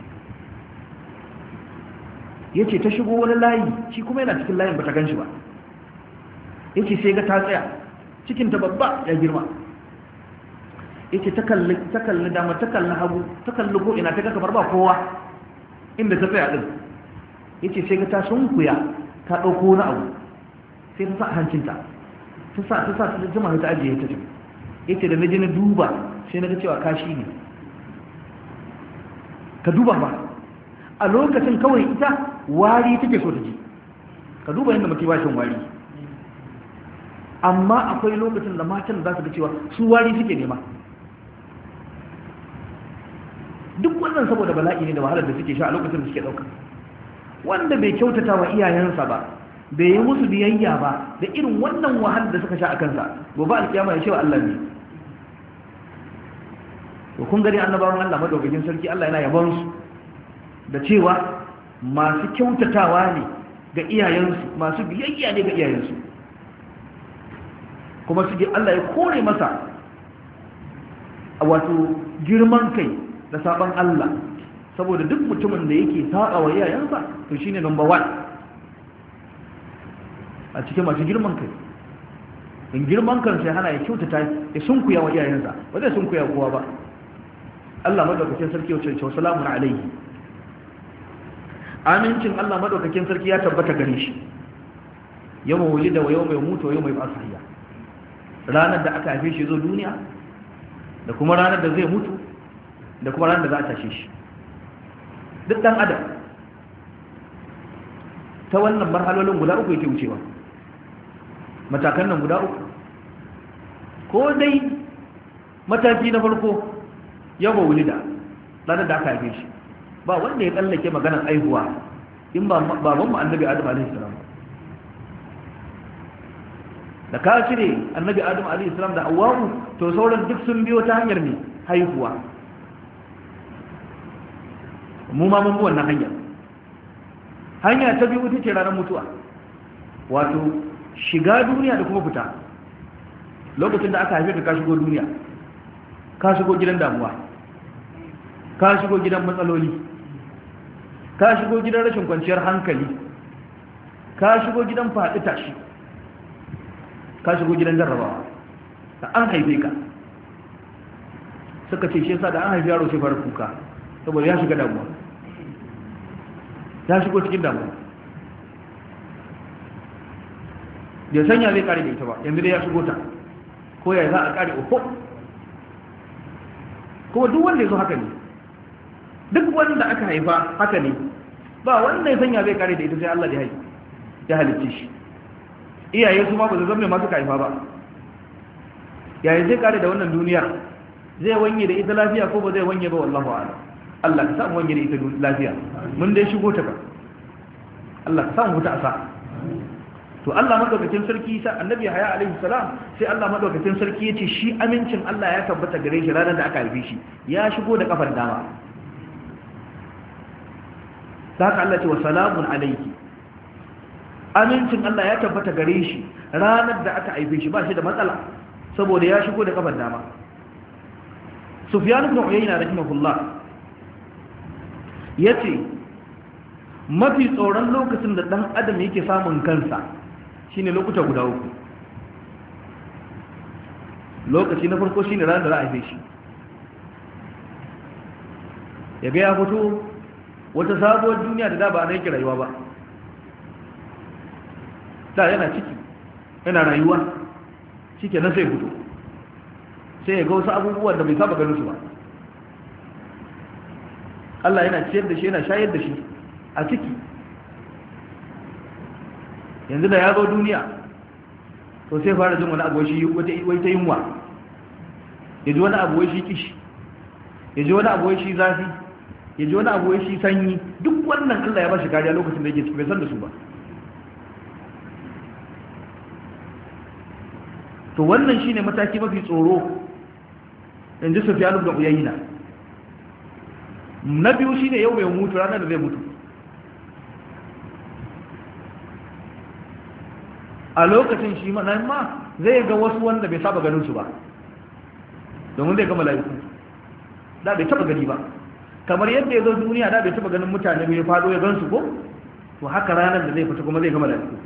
S1: ya ce ta shigo wani layi shi kuma yana cikin layin ba ta gan shi ba, ya ce sai ga ta tsaya cikinta babba ya girma, ya ce ta kalli dama ta kalli hagu ta kalli ko ina ta ga kamar ba kowa inda ta tsaya din, ya ce sai ga ta sunkuya ta ɗauko wani abu sai ta sa hancinta ta sa ta jima ta ajiye ta tafi. yace da naje na duba sai na ga cewa kashi ne. ka duba ba a lokacin kawai ita wari take so ta ji, ka duba yadda mutum ba shan wari, amma akwai lokacin da matan za su ga cewa su wari suke nema. duk wannan saboda bala'i ne da wahalar da suke sha a lokacin da suke ɗauka. wanda bai kyautata wa iyayensa ba bai yi musu biyayya ba da irin wannan wahalar da suka sha a kansa gobe alkiyama ya ce wa Allah ne. to kun gani annabawan Allah madaukakin sarki Allah yana yabon su da cewa masu kyautatawa ne ga iyayensu, masu biyayya ne ga iyayensu, kuma su Allah ya kore masa wato girman kai da saban Allah, saboda duk mutumin da yake saba wa iyayensa to shine number 1 a cikin masu girman kai. in girman kan sai hana ya kyautata ya sunkuya wa iyayensa, ba zai sunkuya kowa ba. Allah madaukakin sarki ya ce salamun alaihi, amincin Allah madaukakin sarki ya tabbata gare shi, yawma wulida wa yawma yamutu wa yawma yub'ath hayya, ranar da aka haife shi zo duniya da kuma ranar da zai mutu da kuma ranar da za a tashe shi. duk dan adam ta wannan marhalolin guda uku yake wucewa, matakan nan guda uku. ko dai mataki na farko yawa wulida, ranar da aka haife shi, ba wanda ya tsallake maganar aihuwa in ba baban mu annabi Adam alaihi salam. da ka cire annabi Adam alaihi salam da Hawwa to sauran duk sun biyo ta hanyar ne haihuwa. mu ma mun bi wannan hanya ta biyu ita ce ranar mutuwa, wato shiga duniya da kuma fita. lokacin da aka haife ka shigo duniya, ka shigo gidan damuwa, ka shigo gidan matsaloli, ka shigo gidan rashin kwanciyar hankali, ka shigo gidan faɗi tashi, ka shigo gidan jarrabawa da an haife ka. suka ce shi yasa da an haifi yaro sai fara kuka saboda ya shiga damuwa, ya shigo cikin damuwa, bai sanya zai kare da ita ba, yanzu dai ya shigo ta, ko ya za a kare uku. kuma duk wanda ya zo haka ne, duk wanda aka haifa haka ne, ba wanda ya sanya zai kare da ita sai Allah ya halicce shi. iyaye su ma ba su zama masu haifa ba, yayin zai kare da wannan duniya, zai wanye da ita lafiya ko ba zai wanye ba, wallahu a'lam. Allah ka samu wanye da ita lafiya, mun dai shigo ta ba, Allah ka samu wuta a sa. to Allah madaukakin sarki sa annabi Yahya alaihi salam, sai Allah madaukakin sarki yace shi amincin Allah ya tabbata gare shi ranar da aka haife shi, ya shigo da kafar dama. haka Allah ce wa salamun alayki, amincin Allah ya tabbata gare shi ranar da aka haife shi, ba shi da matsala saboda ya shigo da kafar dama. Sufyan ibn Uyayna rahimahullah yace mafi tsoron lokacin da dan adam yake samun kansa shine lokuta guda uku. lokaci na farko shine ranar da za a haife shi, yaga ya fito wata sabuwar duniya da ba a yake rayuwa ba. da yana ciki yana rayuwa cike na sai fito, sai ya ga wasu abubuwan da bai saba ganin su ba. Allah yana ciyar da shi, yana shayar da shi a ciki. yanzu da ya zo duniya to sai fara jin wani abu shi wai ta yunwa, ya ji wani abu shi kishi, ya ji wani abu shi zafi, ya ji wani abu shi sanyi. duk wannan Allah ya ba shi kariya lokacin da yake ciki, bai san da su ba. to wannan shine mataki mafi tsoro in ji Sufyan ibn Uyayna. na biyu shine yau mai mutu, ranar da zai mutu. a lokacin shi ma zai ga wasu wanda bai saba ganin su ba, domin zai ga mala'iku da bai taba gani ba. kamar yadda ya zo duniya da bai taba ganin mutane bai fado ya gansu ko, to haka ranar da zai fita kuma zai ga mala'iku.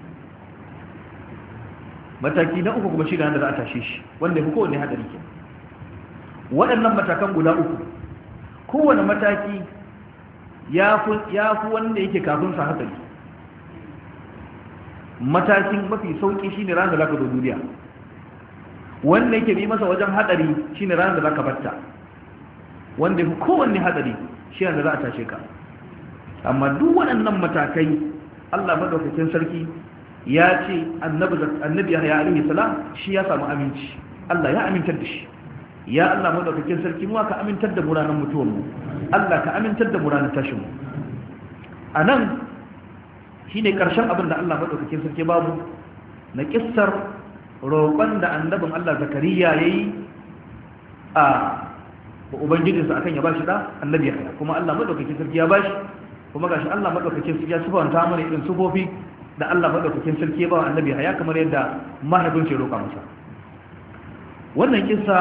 S1: mataki na uku kuma shi da za a tashe shi, wanda ya fi kowane hadari ke. waɗannan matakan guda uku, kowane mataki ya fi wanda yake kafin sa hadari. matakin mafi sauki shine ranar da zaka zo duniya, wanda yake bi masa wajen hadari shine ranar da zaka batta, wanda ya fi kowanne hadari shi da za a tashe ka. amma duk waɗannan matakai Allah madaukakin sarki ya ce annabi Yahya alaihi salam shi ya samu aminci, Allah ya amintar da shi. ya Allah madaukakin sarki mu ka amintar da mu ranar mutuwar mu, Allah ka amintar da mu ranar tashin mu. anan shine karshen abin da Allah madaukakin sarki babu na kissar roƙon da annabin Allah Zakariya yayi a ubangijinsa akan ya bashi da annabi Yahya, kuma Allah madaukakin sarki ya bashi. kuma gashi Allah madaukakin sarki ya sifanta mana irin sufofi da Allah madaukakin sarki ya ba annabi Yahya kamar yadda mahaifinsa ya roƙa masa. wannan kissa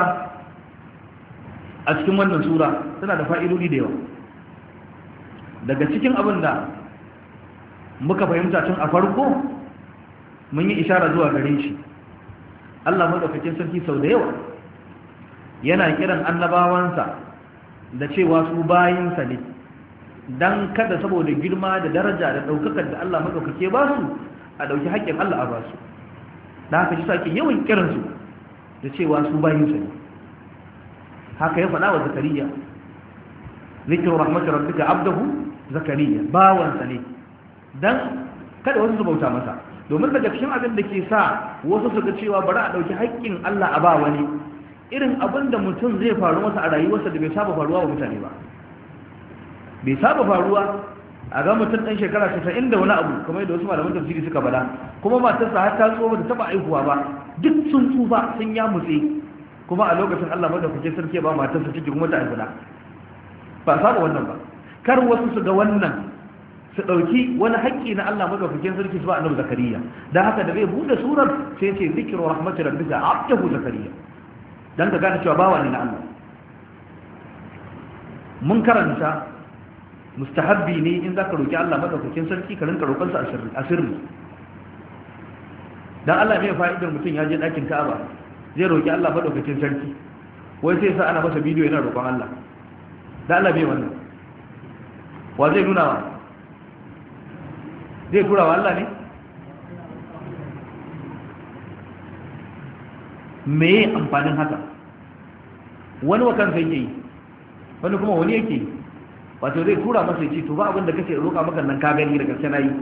S1: a cikin wannan sura tana da fa'idodi da yawa. daga cikin abin da muka fahimta tun a farko mun yi ishara zuwa gare shi, Allah madaukakin sarki sau da yawa yana kiran annabawansa da cewa su bayinsa ne, dan kada saboda girma da daraja da daukakar da Allah madaukake ba su a dauki haƙƙin Allah a ba su. da haka shi sake yawan kiransu da cewa su bayinsa ne. haka ya faɗa wa Zakariya, zikru rahmatir rabbika abdahu Zakariya, bawansa ne, dan kada wasu su bauta masa. domin daga cikin abin da ke sa wasu su ga cewa bari a dauki haƙƙin Allah a ba wani, irin abin da mutum zai faru masa a rayuwarsa da bai saba faruwa wa mutane ba. bai saba faruwa a ga mutum ɗan shekara 90 da wani abu kamar yadda wasu malaman tafsiri suka bada, kuma matarsa har ta tsoba da taba aihuwa ba, duk sun tsufa sun ya mutse, kuma a lokacin Allah madaukakin sarki ba matarsa ciki kuma ta aihuda ba saba wannan ba. Kar wasu su ga wannan su ɗauki wani haƙƙi na Allah madaukakin sarki su ba annabi Zakariya, dan haka da zai bude surar sai ce zikru rahmatir rabbika abdahu Zakariya, dan ka gane cewa bawa ne na Allah. Mun karanta mustahabbi ne in zaka roki Allah madaukakin sarki ka rinka roƙon sa a sirri. Dan Allah mai fa'idar mutum ya je ɗakin Ka'aba zai roki Allah madaukakin sarki, wai sai sa ana masa bidiyo yana roƙon Allah. Dan Allah bai wannan. Wa zai nuna wa? Zai tura wa Allah ne? Me amfanin haka? Wani wa kansa yake yi, wani kuma wani yake yi. Wato zai tura masa ya ce to ba abin da kake roƙa maka nan ka gani daga gaske nayi.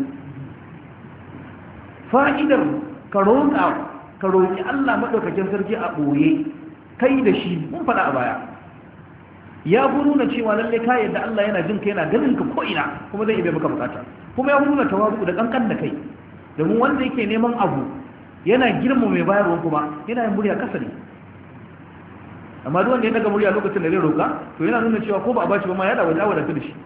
S1: Fa'idar ka roƙi Allah madaukakin sarki a boye kai da shi mun faɗa a baya. Ya nuna cewa lalle ka yadda Allah yana jin ka yana ganin ka ko ina kuma zai iya maka bukata. Kuma ya nuna tawazu da kankan da kai. Domin wanda yake neman abu yana girma mai bayarwa kuma yana yin murya kasa ne. Amma duk wanda ya daga murya lokacin da zai roƙa to yana nuna cewa ko ba a bashi ba ma ya dawo da da shi.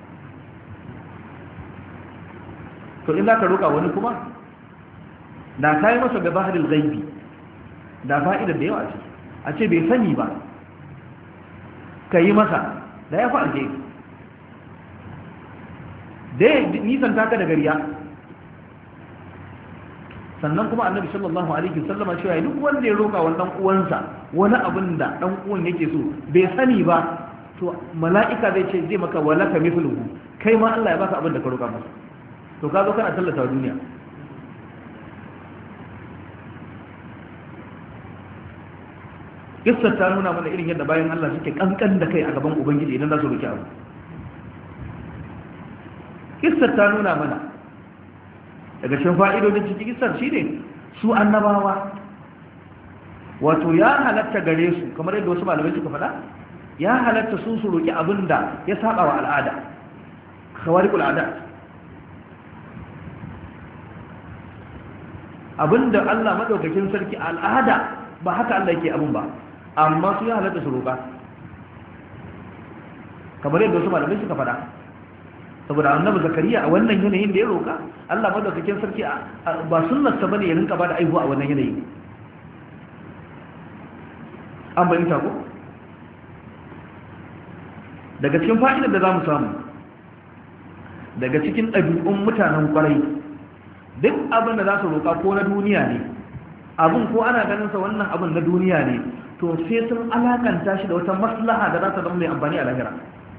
S1: To in za ka roƙa wani kuma da ka yi masa da bahadil ghaibi da fa'idar da yawa ce a ce bai sani ba ka yi masa da ya fi alheri da ya nisan taka da gariya. Sannan kuma annabi sallallahu alaihi wasallama cewa duk wanda ya roƙa wa dan uwansa wani abin da dan uwan yake so bai sani ba to mala'ika zai ce zai maka walaka mithluhu, kai ma Allah ya baka abin da ka roƙa masa. To ka zo kana tallata duniya. Kissar ta nuna mana irin yadda bayan Allah suke kankan da kai a gaban Ubangiji idan za su roki abu. Kissar ta nuna mana daga cikin fa'idodin cikin kissar shine su annabawa wato ya halatta gare su kamar yadda wasu malamai suka faɗa, ya halatta su roki abin da ya saba wa al'ada, khawariqul adat, abinda Allah madaukakin sarki al'ada ba haka Allah yake abun ba, amma su ya halatta su roƙa kamar yadda wasu malamai suka faɗa. Saboda annabi Zakariya a wannan yanayin da ya roƙa Allah madaukakin sarki ba sunnarsa bane ya rinka bada aihuwa a wannan yanayin. An bayyana ko daga cikin fa'idar da zamu samu daga cikin ɗabi'un mutanen kwarai, duk abin da za su roƙa ko na duniya ne, abin ko ana ganin sa wannan abin na duniya ne, to sai sun alakanta shi da wata maslaha da za ta zama mai amfani a lahira.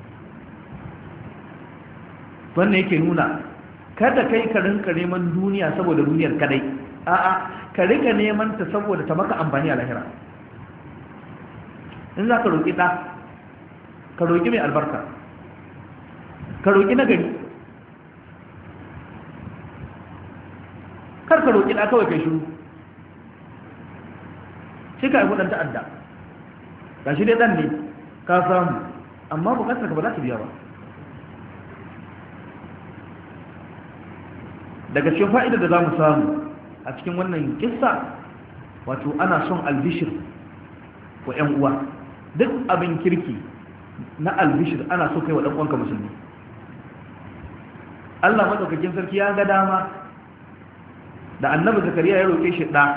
S1: Wannan yake nuna kada kai ka rinka neman duniya saboda duniyar kadai, a'a ka rika neman ta saboda ta maka amfani a lahira. In za ka roƙi ɗa, ka roƙi mai albarka, ka roƙi nagari, kar ka roƙi ɗa kawai kai shiru sai ka haifu ɗan ta'adda ga shi dai ɗan ne ka samu amma bukatar ka ba za ta biya ba. Daga cikin fa'idar da za mu samu a cikin wannan kissa wato ana son albishir wa 'yan uwa, duk abin kirki na albishir ana so kai wa ɗan uwanka musulmi. Allah madaukakin sarki ya ga dama da annabi Zakariya ya roƙe shi ɗa,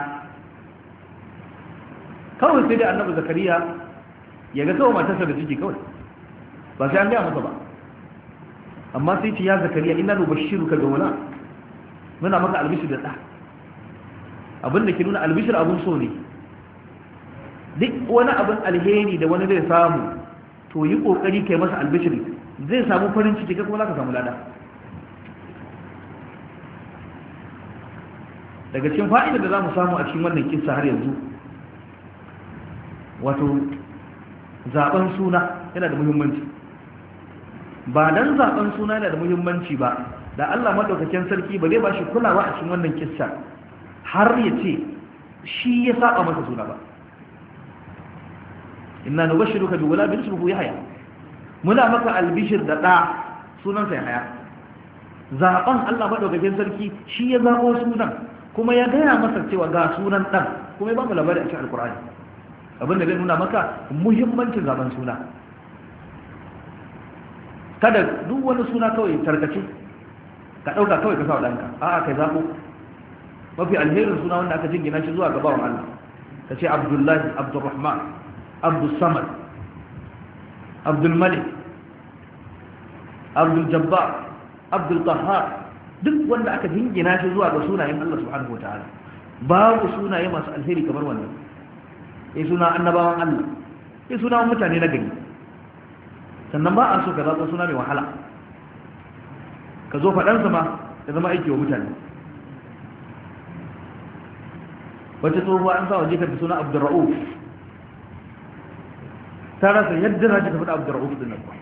S1: kawai sai da annabi Zakariya ya ga kawai matarsa da ciki kawai ba sai an gaya masa ba, amma sai ce ya Zakariya ina nubashiruka da wala, muna maka albishir da ɗa. Abin da ke nuna albishir abin so ne, duk wani abin alheri da wani zai samu to yi ƙoƙari kai masa albishir, zai samu farin ciki kai kuma za ka samu lada. Daga cikin fa'idar da za mu samu a cikin wannan kissa har yanzu wato zaben suna yana da muhimmanci. Ba dan zaben suna yana da muhimmanci ba da Allah madaukakin sarki ba zai ba shi kulawa a cikin wannan kissa har ya ce shi ya saba masa suna ba. Inna nubashshiruka bi gulamin ismuhu Yahya, muna maka albishir da da sunansa Yahya. zaben Allah madaukakin sarki shi ya zabo sunan kuma ya gaya masa cewa ga sunan dan kuma ya ba mu labari a cikin alkur'ani abin da zai nuna maka muhimmancin zaben suna. Kada duk wani suna kawai tarkace ka dauka kawai ka sa wa danka a'a kai zabo mafi alherin suna wanda aka jingina shi zuwa ga bawan Allah ka ce Abdullahi, Abdurrahman, Abdul Samad, Abdul Malik, Abdul Jabbar, Abdul Qahhar, duk wanda aka jingina shi zuwa ga sunayen Allah subhanahu wataala babu sunaye masu alheri kamar wannan. Ya suna annabawan Allah, ya suna mutane na gari. Sannan ba a so ka zaɓo suna mai wahala ka zo faɗansa ma ya zama aiki wa mutane. wata tsohuwa an sa waje ka suna Abdurra'uf, ta rasa yadda za ta faɗa Abdurra'uf din nan ba.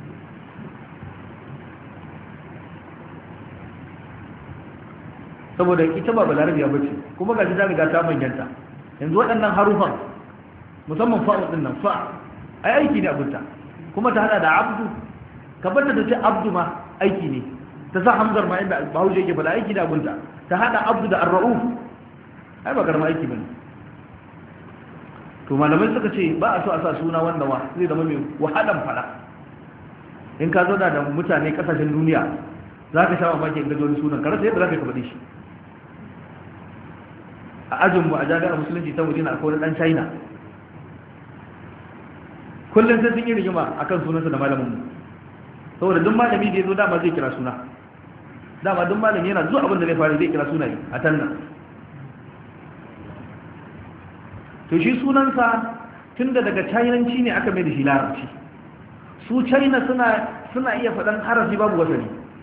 S1: Saboda ita ba balarabiya bace kuma gashi ta riga ta manyanta. Yanzu waɗannan harufan musamman fa'u din nan fa ai aiki ne abunta, kuma ta hada da abdu, ka bar ta ce abdu ma aiki ne, ta sa hamzar ma inda bahaushe yake fada aiki ne abunta, ta hada abdu da ar-ra'uf ai ba karama aiki bane. To malamai suka ce ba a so a sa suna wanda zai zama mai wahalan fada. In ka zauna da mutane kasashen duniya za ka sha mamaki in ga wani sunan ka rasa yadda za ka faɗi shi. A ajinmu a jami'ar musulunci ta Madina akwai wani ɗan China, kullum sai sun yi rigima akan sunansa da malamin mu, saboda duk malami da ya zo dama zai kira suna, dama duk malami yana zuwa abin da zai fara zai kira sunaye a tanna. To shi sunansa tunda daga Chinanci ne aka mai da shi larabci. Su China suna iya faɗan harafi babu wasali,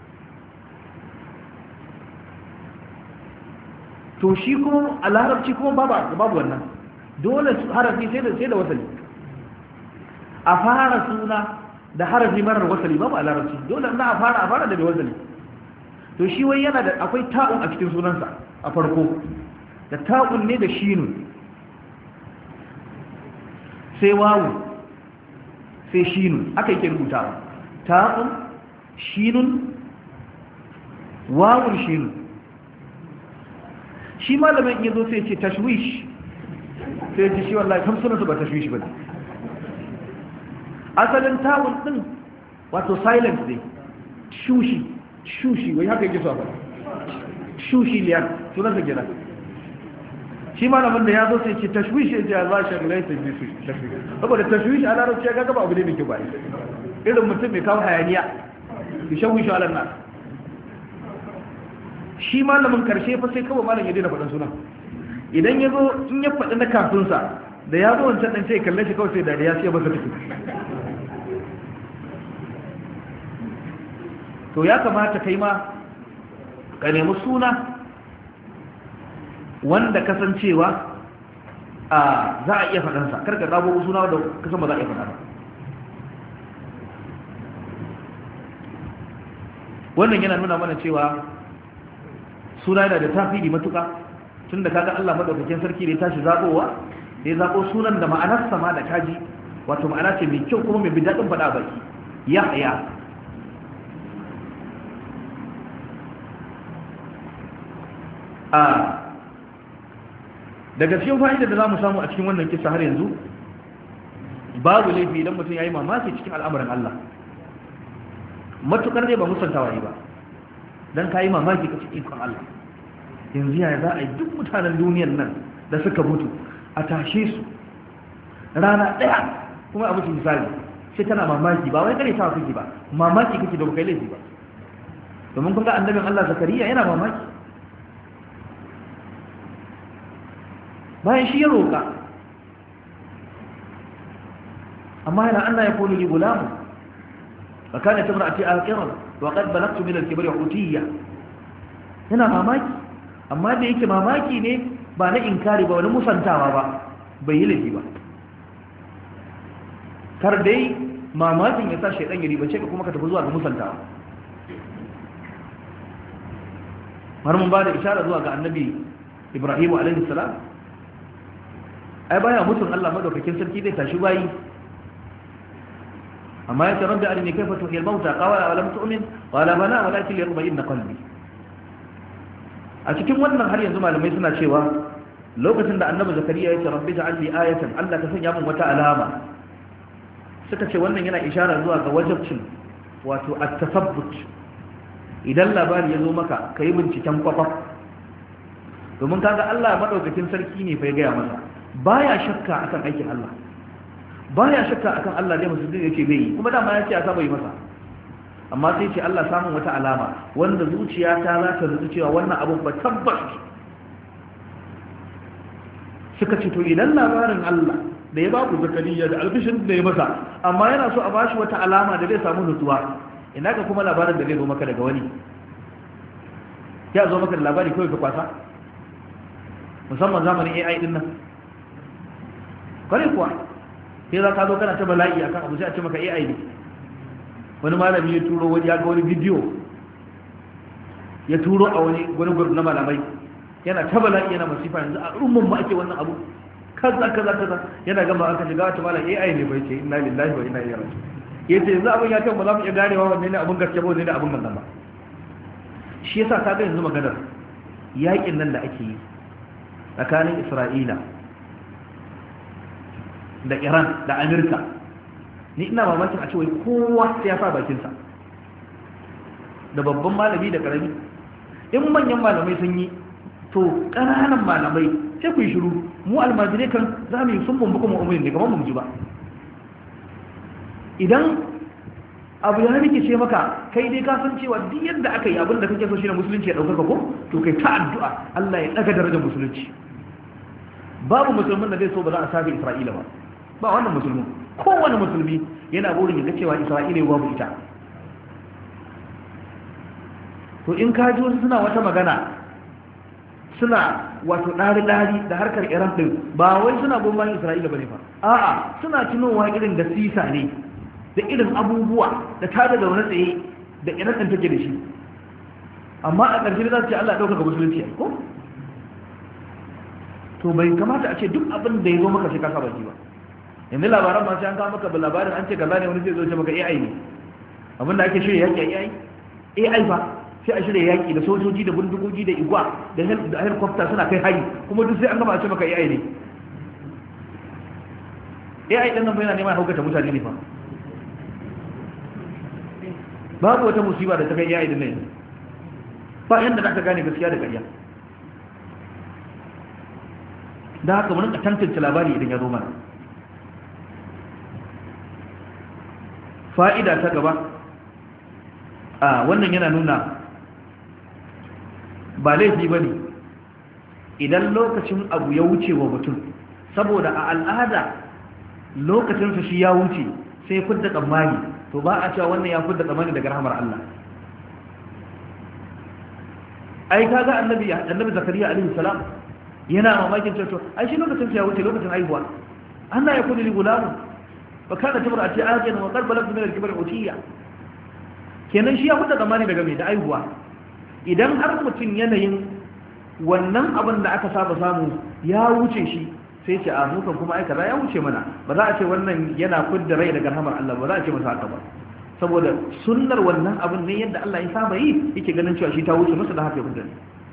S1: to shi kuma a larabci kuma babu wannan, dole harafi sai da wasali. A fara suna da harafi marar wasali babu a larabci, dole na a fara da mai wasali. To shi wai yana da akwai ta'un a cikin sunansa a farko, da ta'un ne da shinun, sai wawu sai shinun, aka yake rubutawa ta'un shinun wawun shinun. Shi malamin ya zo sai ce tashwish, sai ce shi wallahi kam sunansa ba tashwish ba ne. Asalin ta'un din wato silence ne, shushi wai haka yake so ba, shushi liyan sunansa gina. Shi malamin da ya zo sai ce tashwish, ya ce Allah shagalai tashwish, saboda tashwish a larabci ya ga ba abu ne mai kyau ba, irin mutum mai kawo hayaniya ya shawishu ala nas. Shi malamin karshe fa sai kawai malam ya daina faɗin suna. Idan ya zo in ya faɗi na kafinsa da ya zo wancan ɗan sai kalle shi kawai sai da ya siya masa take. To ya kamata kai ma ka nemi suna wanda kasancewa za a iya faɗansa, karka ɗabo suna wanda kasan ba za a iya faɗa ba. Wannan yana nuna mana cewa suna yana da tasiri matuka, tun da kaga Allah madaukakin sarki da ya tashi zabowa da ya zabo sunan da ma'anar sama da kaji, wato ma'ana ce mai kyau kuma mai daɗin faɗa baki, Yahya. Daga cikin fa'idar da za mu samu a cikin wannan kisa har yanzu, babu laifi idan mutum ya yi mamaki cikin al'amuran Allah, matukar ne ba musantawa yi ba, don ka yi mamaki ka cikin ikon Allah. Yanzu ya za a yi duk mutanen duniyar nan da suka mutu a tashe su rana ɗaya kuma a mutu misali, sai tana mamaki, ba wai kare ta kake ba, mamaki kake da ba kai laifi ba. Domin kun ga annabin Allah Zakariya yana mamaki, bayan shi ya roƙa, amma yana Allah ya kone li gulamu wa kana tamra'ati aqiran wa qad balagtu min al-kibri utiyya. Yana mamaki, amma da yake mamaki ne ba na inkari ba, wani musantawa ba, bai yi laifi ba. Kar dai mamakin ya sa shaidan ya ribace ka kuma ka tafi zuwa ga musantawa. Har mun ba da ishara zuwa ga annabi Ibrahim alaihi salam, ai baya mutun Allah madaukakin sarki zai tashi bayi amma ya ce rabbi arini kayfa tuhyi al-mauta qala alam tu'min qala bala walakin liyatma'inna qalbi. A cikin wannan har yanzu malamai suna cewa lokacin da annabi zakariya ya ce rabbi ja'al li ayatan, Allah ka sanya min wata alama, suka ce wannan yana ishara zuwa ga wajibcin wato at-tasabbut. Idan labari ya zo maka kai binciken kwakwaf, domin kaga Allah madaukakin sarki ne fa ya gaya masa baya shakka akan aikin Allah, baya shakka akan Allah dai musulmi yake bai yi, kuma dama ya ce a saba yi masa, amma sai ce Allah samun wata alama wanda zuciya ta za ta zuci cewa wannan abun ba tabbas. Suka ce to idan labarin Allah da ya babu zakariya da albishin da ya masa, amma yana so a bashi wata alama da zai samu nutsuwa, ina ga kuma labarin da zai zo maka daga wani, ya zo maka da labari kawai ka kwasa, musamman zamanin AI din nan. Kwarai kuwa sai za ka zo kana ta bala'i akan abu sai a ce maka AI ne. Wani malami ya turo wani, ya ga wani bidiyo ya turo a wani gurgur na malamai, yana ta bala'i yana masifa, yanzu a rummun ma ake wannan abu kaza kaza kaza, yana gama aka shiga wata malam AI ne bai ce inna lillahi wa inna ilaihi raji'un. Yace yanzu abin ya kan ba za mu iya ganewa wanne ne abin gaske ba wanne ne abin gangan ba. Shi yasa ka ga yanzu maganar yakin nan da ake yi tsakanin Isra'ila da Iran da Amerika, ni ina mamakin a cewa kowa sai ya sa bakinsa, da babban malami da karami. In manyan malamai sun yi, to ƙananan malamai sai ku yi shiru, mu almajirai kan za mu yi sun bambu kuma umarin ne kamar mu ji ba. Idan abu ya rikice maka, kai dai ka san cewa duk yadda aka yi abin da kake so shi ne musulunci ya ɗaukaka ko, to kai ta addu'a Allah ya ɗaga darajar musulunci. Babu musulmin da zai so ba za a sabi Isra'ila ba, ba wannan musulmi. Kowane musulmi yana burin ya ga cewa Isra'ila ya babu ita. To in ka ji wasu suna wata magana, suna wato ɗari-ɗari da harkar Iran ɗin, ba wai suna gomban Isra'ila ba ne fa, a'a suna tunowa irin da sisa ne, da irin abubuwa da tada da wani tsaye da Iran ɗin take da shi. Amma a ƙarshe za su ce Allah ya ɗaukaka musulunci ko? To bai kamata a ce duk abin da ya zo maka sai ka saba ba. Yanzu labaran masu an kawo maka labarin an ce kaza ne, wani zai zo ce maka AI ne. Abin da ake shirya yaƙi a AI ba, sai a shirya yaƙi da sojoji da bindigogi da igwa da helicopter suna kai hari, kuma duk sai an gama ce maka AI ne. AI ɗin nan bai yana neman haukata mutane ne fa. Babu wata musiba da ta kai AI ɗin nan, ba yadda za ka gane gaskiya da ƙarya. Da haka wani ka tantance labari idan ya zo mana. Fa'ida ta gaba, wannan yana nuna ba laifi ba ne idan lokacin abu ya wuce wa mutum, saboda a al'ada lokacinsa shi ya wuce sai fidda tsammani, to ba a cewa wannan ya fidda tsammani daga rahmar Allah. Ai kaga annabi Zakariya alaihi salam yana mamakin cewa ai shi lokacin ya wuce, lokacin haihuwa. Allah ya kulli gulamu fa kana timra'ati ajin wa qad balagtu min al-kibri utiya. Kenan shi ya fita zamani daga mai da haihuwa. Idan har mutum yanayin wannan abin da aka saba samu ya wuce shi, sai ce a mukan kuma ai kaza ya wuce mana, ba za a ce wannan yana fidda rai daga rahmar Allah, ba za a ce masa haka ba, saboda sunnar wannan abin ne yadda Allah ya saba yi, yake ganin cewa shi ta wuce masa da haka ya fidda.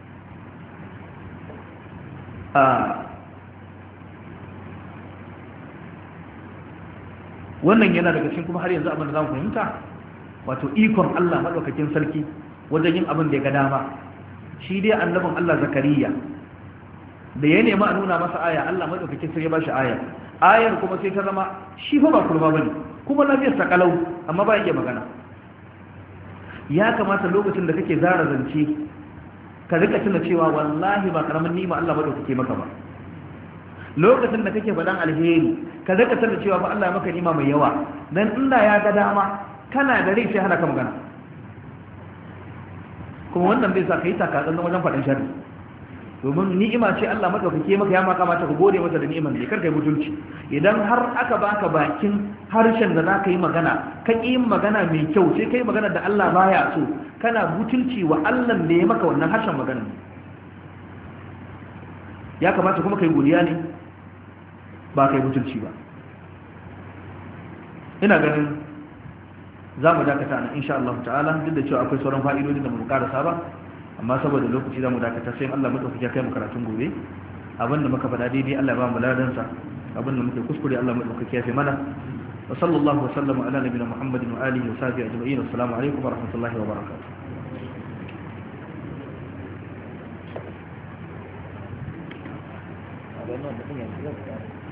S1: Wannan yana daga cikin kuma har yanzu abin da za mu fahimta, wato ikon Allah maɗaukakin sarki wajen yin abin da ya ga dama. Shi dai annabin Allah Zakariya da ya nema a nuna masa aya, Allah maɗaukakin sarki ya ba shi aya, ayar kuma sai ta zama shi fa ba kurma bane, kuma lafiyar sa kalau, amma ba yake magana. Ya kamata lokacin da kake zara zance ka rika tuna cewa wallahi ba karamin nima Allah maɗaukake maka ba. Lokacin da kake faɗan alheri ka rika tuna cewa ba Allah ya maka nima mai yawa, dan inda ya ga dama kana da rai sai hana ka magana. Kuma wannan bai sa ka yi takatsan wajen faɗin sharri, domin ni'ima ce Allah madaukake maka, ya ma kamata ka gode masa da ni'iman ne, karka yi mutunci. Idan har aka baka bakin harshen da za ka yi magana, ka ƙi yin magana mai kyau, sai ka yi magana da Allah baya so, kana butulci wa Allah da ya maka wannan harshen magana. Ya kamata kuma ka yi godiya ne, ba ka yi butulci ba. Ina ganin za mu dakata nan insha Allah ta'ala, duk da cewa akwai sauran fa'idodi da mu karasa ba, amma saboda lokaci za mu dakata sai Allah madaukaki ya kai mu karatun gobe. Abin da muka faɗa daidai Allah ya ba mu ladan sa, abin da muke kuskure Allah madaukaki ya fi mana. Wa sallallahu wa sallama ala nabiyina Muhammadin wa alihi wa sahbihi ajma'in. Assalamu alaikum wa rahmatullahi wa barakatuh. I don't know,